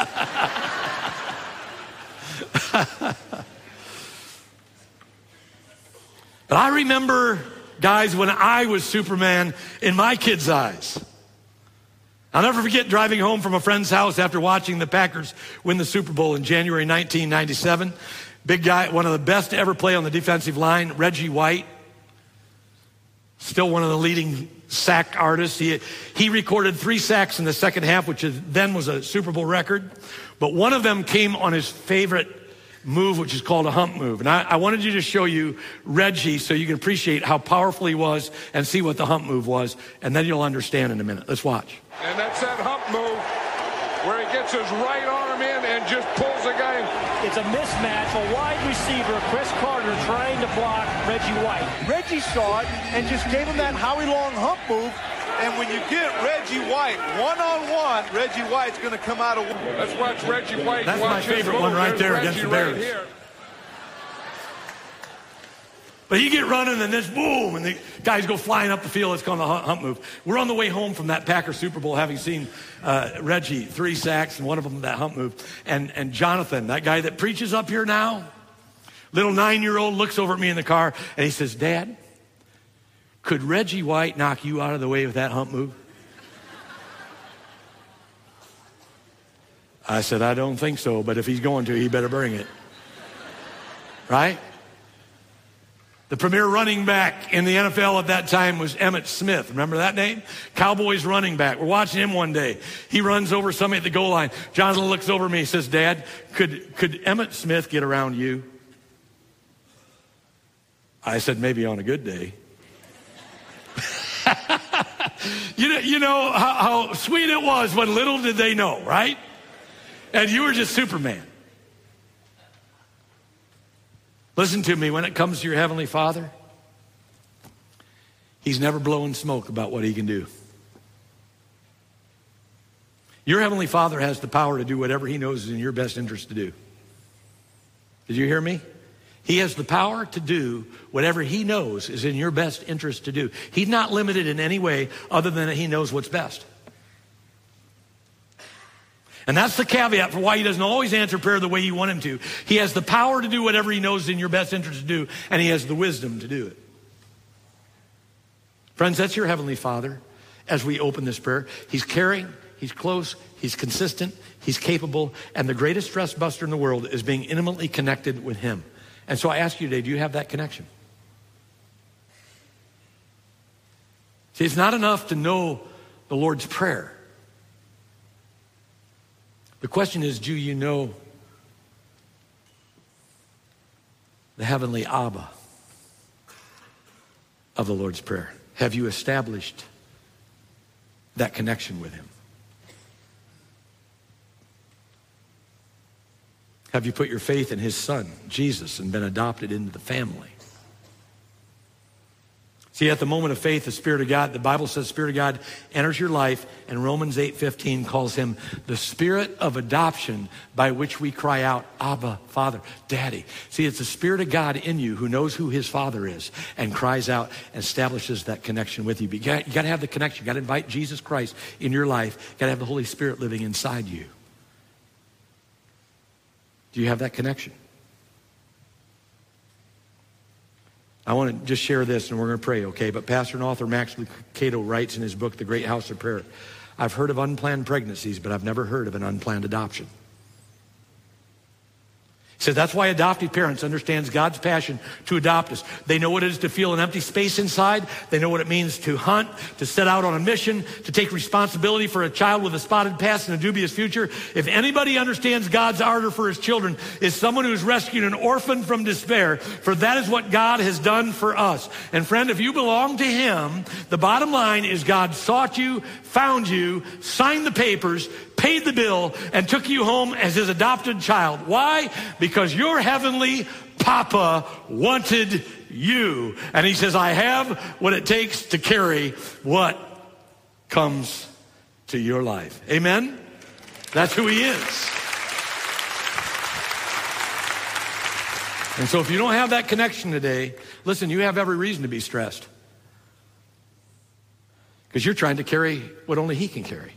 But I remember, guys, when I was Superman in my kids' eyes. I'll never forget driving home from a friend's house after watching the Packers win the Super Bowl in January 1997. Big guy, one of the best to ever play on the defensive line, Reggie White. Still one of the leading sack artists. He recorded 3 sacks in the second half, which then was a Super Bowl record. But one of them came on his favorite move, which is called a hump move. And I wanted you to show you Reggie so you can appreciate how powerful he was and see what the hump move was. And then you'll understand in a minute. Let's watch. And that's that hump move where he gets his right arm in and just pulls the guy in. It's a mismatch. A wide receiver, Chris Carter, trying to block Reggie White. Reggie saw it and just gave him that Howie Long hump move. And when you get Reggie White one-on-one, Reggie White's going to come out of... Let's watch Reggie White. That's my favorite one right there against the Bears. Right. But you get running and this boom, and the guys go flying up the field. It's called the hump move. We're on the way home from that Packer Super Bowl, having seen Reggie, 3 sacks, and one of them that hump move. And Jonathan, that guy that preaches up here now, little 9-year-old, looks over at me in the car, and he says, Dad, could Reggie White knock you out of the way with that hump move? I said, I don't think so, but if he's going to, he better bring it. Right? The premier running back in the NFL at that time was Emmitt Smith. Remember that name? Cowboys running back. We're watching him one day. He runs over somebody at the goal line. Jonathan looks over at me and says, Dad, could Emmitt Smith get around you? I said, maybe on a good day. You know how sweet it was when little did they know, right? And you were just Superman. Listen to me, when it comes to your Heavenly Father, He's never blowing smoke about what He can do. Your Heavenly Father has the power to do whatever He knows is in your best interest to do. Did you hear me? He has the power to do whatever He knows is in your best interest to do. He's not limited in any way other than that He knows what's best. And that's the caveat for why He doesn't always answer prayer the way you want Him to. He has the power to do whatever He knows is in your best interest to do, and He has the wisdom to do it. Friends, that's your Heavenly Father as we open this prayer. He's caring, He's close, He's consistent, He's capable, and the greatest stress buster in the world is being intimately connected with Him. And so I ask you today, do you have that connection? See, it's not enough to know the Lord's Prayer. The question is, do you know the heavenly Abba of the Lord's Prayer? Have you established that connection with Him? Have you put your faith in His Son, Jesus, and been adopted into the family? See, at the moment of faith, the Spirit of God, the Bible says the Spirit of God enters your life, and Romans 8:15 calls Him the Spirit of adoption by which we cry out, Abba, Father, Daddy. See, it's the Spirit of God in you who knows who His Father is and cries out and establishes that connection with you. But you got to have the connection. You got to invite Jesus Christ in your life. You got to have the Holy Spirit living inside you. Do you have that connection? I want to just share this and we're going to pray, okay? But pastor and author Max Lucado writes in his book, The Great House of Prayer, I've heard of unplanned pregnancies, but I've never heard of an unplanned adoption. He says that's why adoptive parents understands God's passion to adopt us. They know what it is to feel an empty space inside. They know what it means to hunt, to set out on a mission, to take responsibility for a child with a spotted past and a dubious future. If anybody understands God's ardor for His children, is someone who's rescued an orphan from despair, for that is what God has done for us. And friend, if you belong to Him, the bottom line is God sought you, found you, signed the papers, paid the bill, and took you home as His adopted child. Why? Because your heavenly Papa wanted you. And He says, I have what it takes to carry what comes to your life. Amen? That's who He is. And so if you don't have that connection today, listen, you have every reason to be stressed. Because you're trying to carry what only He can carry.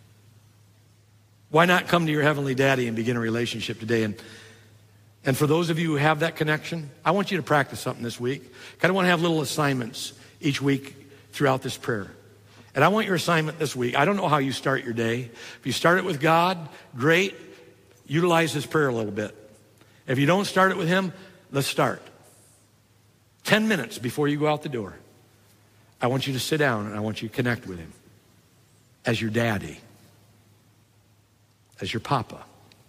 Why not come to your Heavenly Daddy and begin a relationship today? And for those of you who have that connection, I want you to practice something this week. I want to have little assignments each week throughout this prayer. And I want your assignment this week. I don't know how you start your day. If you start it with God, great. Utilize His prayer a little bit. If you don't start it with Him, let's start. 10 minutes before you go out the door, I want you to sit down and I want you to connect with Him as your daddy, as your papa,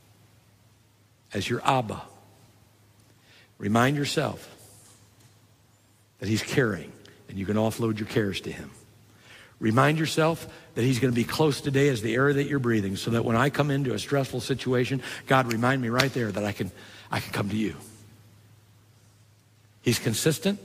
as your Abba. Remind yourself that He's caring and you can offload your cares to Him. Remind yourself that he's going to be close today as the air that you're breathing, so that when I come into a stressful situation, God, remind me right there that I can come to you. He's consistent.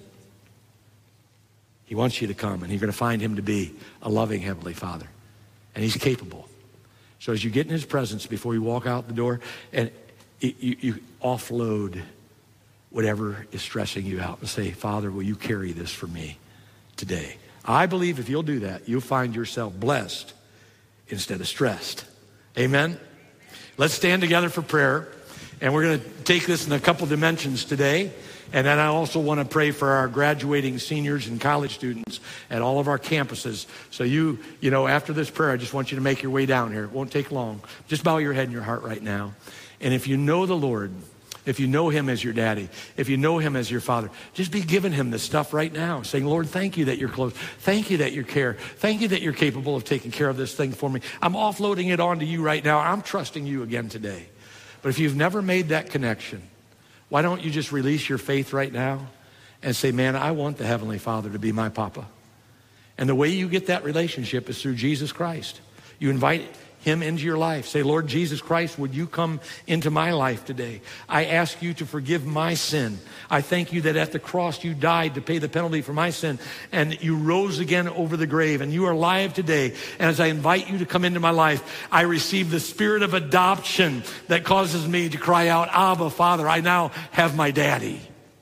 He wants you to come, and you're going to find him to be a loving Heavenly Father. And he's capable. So as you get in his presence before you walk out the door, and you offload whatever is stressing you out and say, Father, will you carry this for me today? I believe if you'll do that, you'll find yourself blessed instead of stressed. Amen? Let's stand together for prayer. And we're going to take this in a couple dimensions today. And then I also want to pray for our graduating seniors and college students at all of our campuses. So you know, after this prayer, I just want you to make your way down here. It won't take long. Just bow your head and your heart right now. And if you know the Lord, if you know him as your daddy, if you know him as your father, just be giving him this stuff right now, saying, Lord, thank you that you're close. Thank you that you care. Thank you that you're capable of taking care of this thing for me. I'm offloading it onto you right now. I'm trusting you again today. But if you've never made that connection, why don't you just release your faith right now and say, man, I want the Heavenly Father to be my papa. And the way you get that relationship is through Jesus Christ. You invite him into your life. Say, Lord Jesus Christ, would you come into my life today? I ask you to forgive my sin. I thank you that at the cross you died to pay the penalty for my sin, and you rose again over the grave, and you are alive today. And as I invite you to come into my life, I receive the spirit of adoption that causes me to cry out, Abba, Father, I now have my daddy.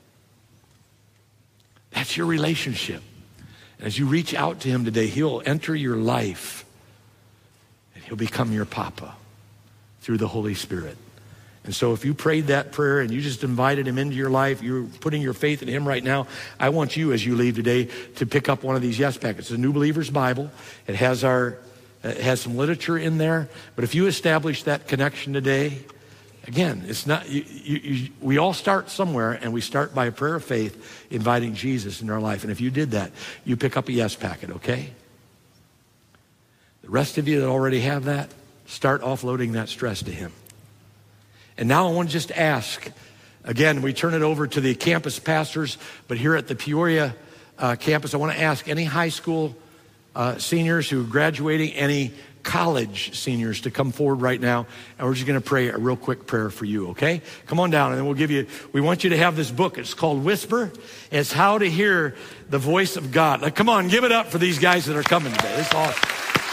That's your relationship. And as you reach out to him today, he'll enter your life. He'll become your papa through the Holy Spirit. And so if you prayed that prayer and you just invited him into your life, you're putting your faith in him right now, I want you, as you leave today, to pick up one of these yes packets. It's a New Believer's Bible. It has some literature in there. But if you establish that connection today, again, it's not, we all start somewhere, and we start by a prayer of faith, inviting Jesus into our life. And if you did that, you pick up a yes packet, okay? The rest of you that already have that, start offloading that stress to him. And now I want to just ask, again, we turn it over to the campus pastors, but here at the Peoria campus, I want to ask any high school seniors who are graduating, any college seniors to come forward right now, and we're just going to pray a real quick prayer for you, okay? Come on down, and then we want you to have this book. It's called Whisper. It's How to Hear the Voice of God. Now, come on, give it up for these guys that are coming today. It's awesome.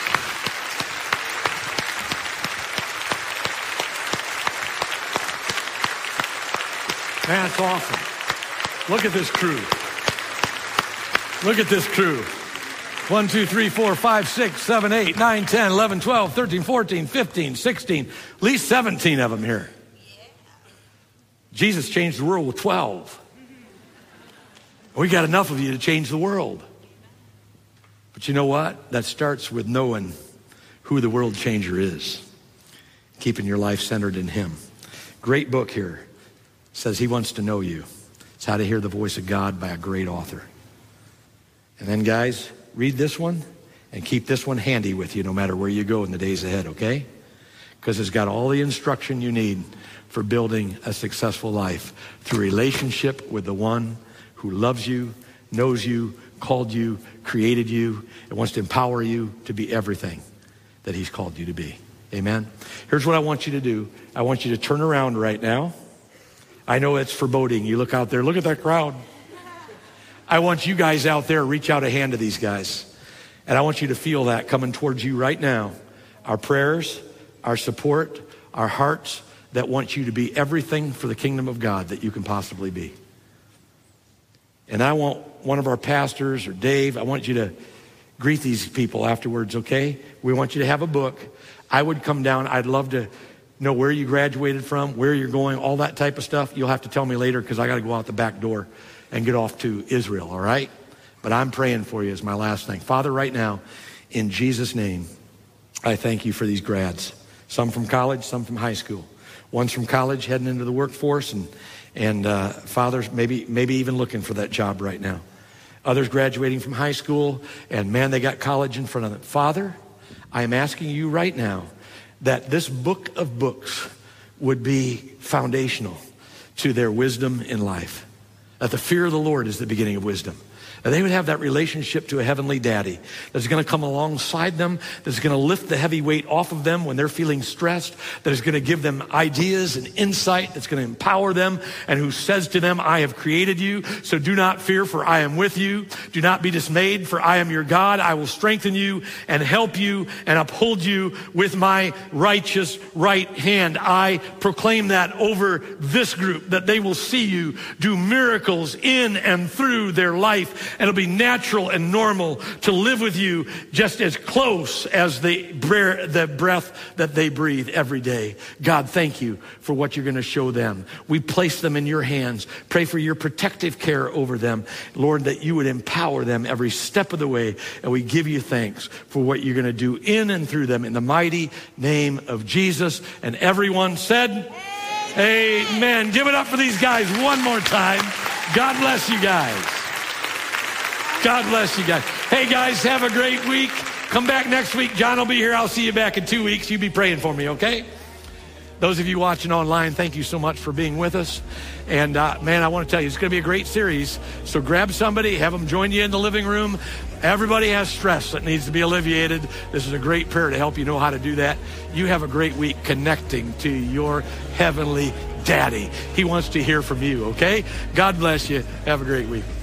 Man, it's awesome. Look at this crew. Look at this crew. 1, 2, 3, 4, 5, 6, 7, 8, 9, 10, 11, 12, 13, 14, 15, 16, at least 17 of them here. Jesus changed the world with 12. We got enough of you to change the world. But you know what? That starts with knowing who the world changer is. Keeping your life centered in him. Great book here. Says he wants to know you. It's How to Hear the Voice of God by a great author. And then guys, read this one and keep this one handy with you no matter where you go in the days ahead, okay? Because it's got all the instruction you need for building a successful life through relationship with the one who loves you, knows you, called you, created you, and wants to empower you to be everything that he's called you to be. Amen? Here's what I want you to do. I want you to turn around right now. I know it's foreboding. You look out there, look at that crowd. I want you guys out there, reach out a hand to these guys. And I want you to feel that coming towards you right now. Our prayers, our support, our hearts that want you to be everything for the kingdom of God that you can possibly be. And I want one of our pastors or Dave, I want you to greet these people afterwards, okay? We want you to have a book. I would come down. I'd love to know where you graduated from, where you're going, all that type of stuff. You'll have to tell me later because I got to go out the back door and get off to Israel, all right? But I'm praying for you as my last thing. Father, right now, in Jesus' name, I thank you for these grads. Some from college, some from high school. One's from college heading into the workforce, and fathers maybe even looking for that job right now. Others graduating from high school, and man, they got college in front of them. Father, I am asking you right now that this book of books would be foundational to their wisdom in life. That the fear of the Lord is the beginning of wisdom. And they would have that relationship to a heavenly daddy that's going to come alongside them, that's going to lift the heavy weight off of them when they're feeling stressed, that is going to give them ideas and insight, that's going to empower them, and who says to them, I have created you, so do not fear, for I am with you. Do not be dismayed, for I am your God. I will strengthen you and help you and uphold you with my righteous right hand. I proclaim that over this group, that they will see you do miracles in and through their life. And it'll be natural and normal to live with you just as close as the breath that they breathe every day. God, thank you for what you're going to show them. We place them in your hands. Pray for your protective care over them. Lord, that you would empower them every step of the way. And we give you thanks for what you're going to do in and through them in the mighty name of Jesus. And everyone said, amen. Give it up for these guys one more time. God bless you guys. God bless you guys. Hey guys, have a great week. Come back next week. John will be here. I'll see you back in 2 weeks. You be praying for me, okay? Those of you watching online, thank you so much for being with us. And man, I want to tell you, it's going to be a great series. So grab somebody, have them join you in the living room. Everybody has stress that needs to be alleviated. This is a great prayer to help you know how to do that. You have a great week connecting to your heavenly daddy. He wants to hear from you, okay? God bless you. Have a great week.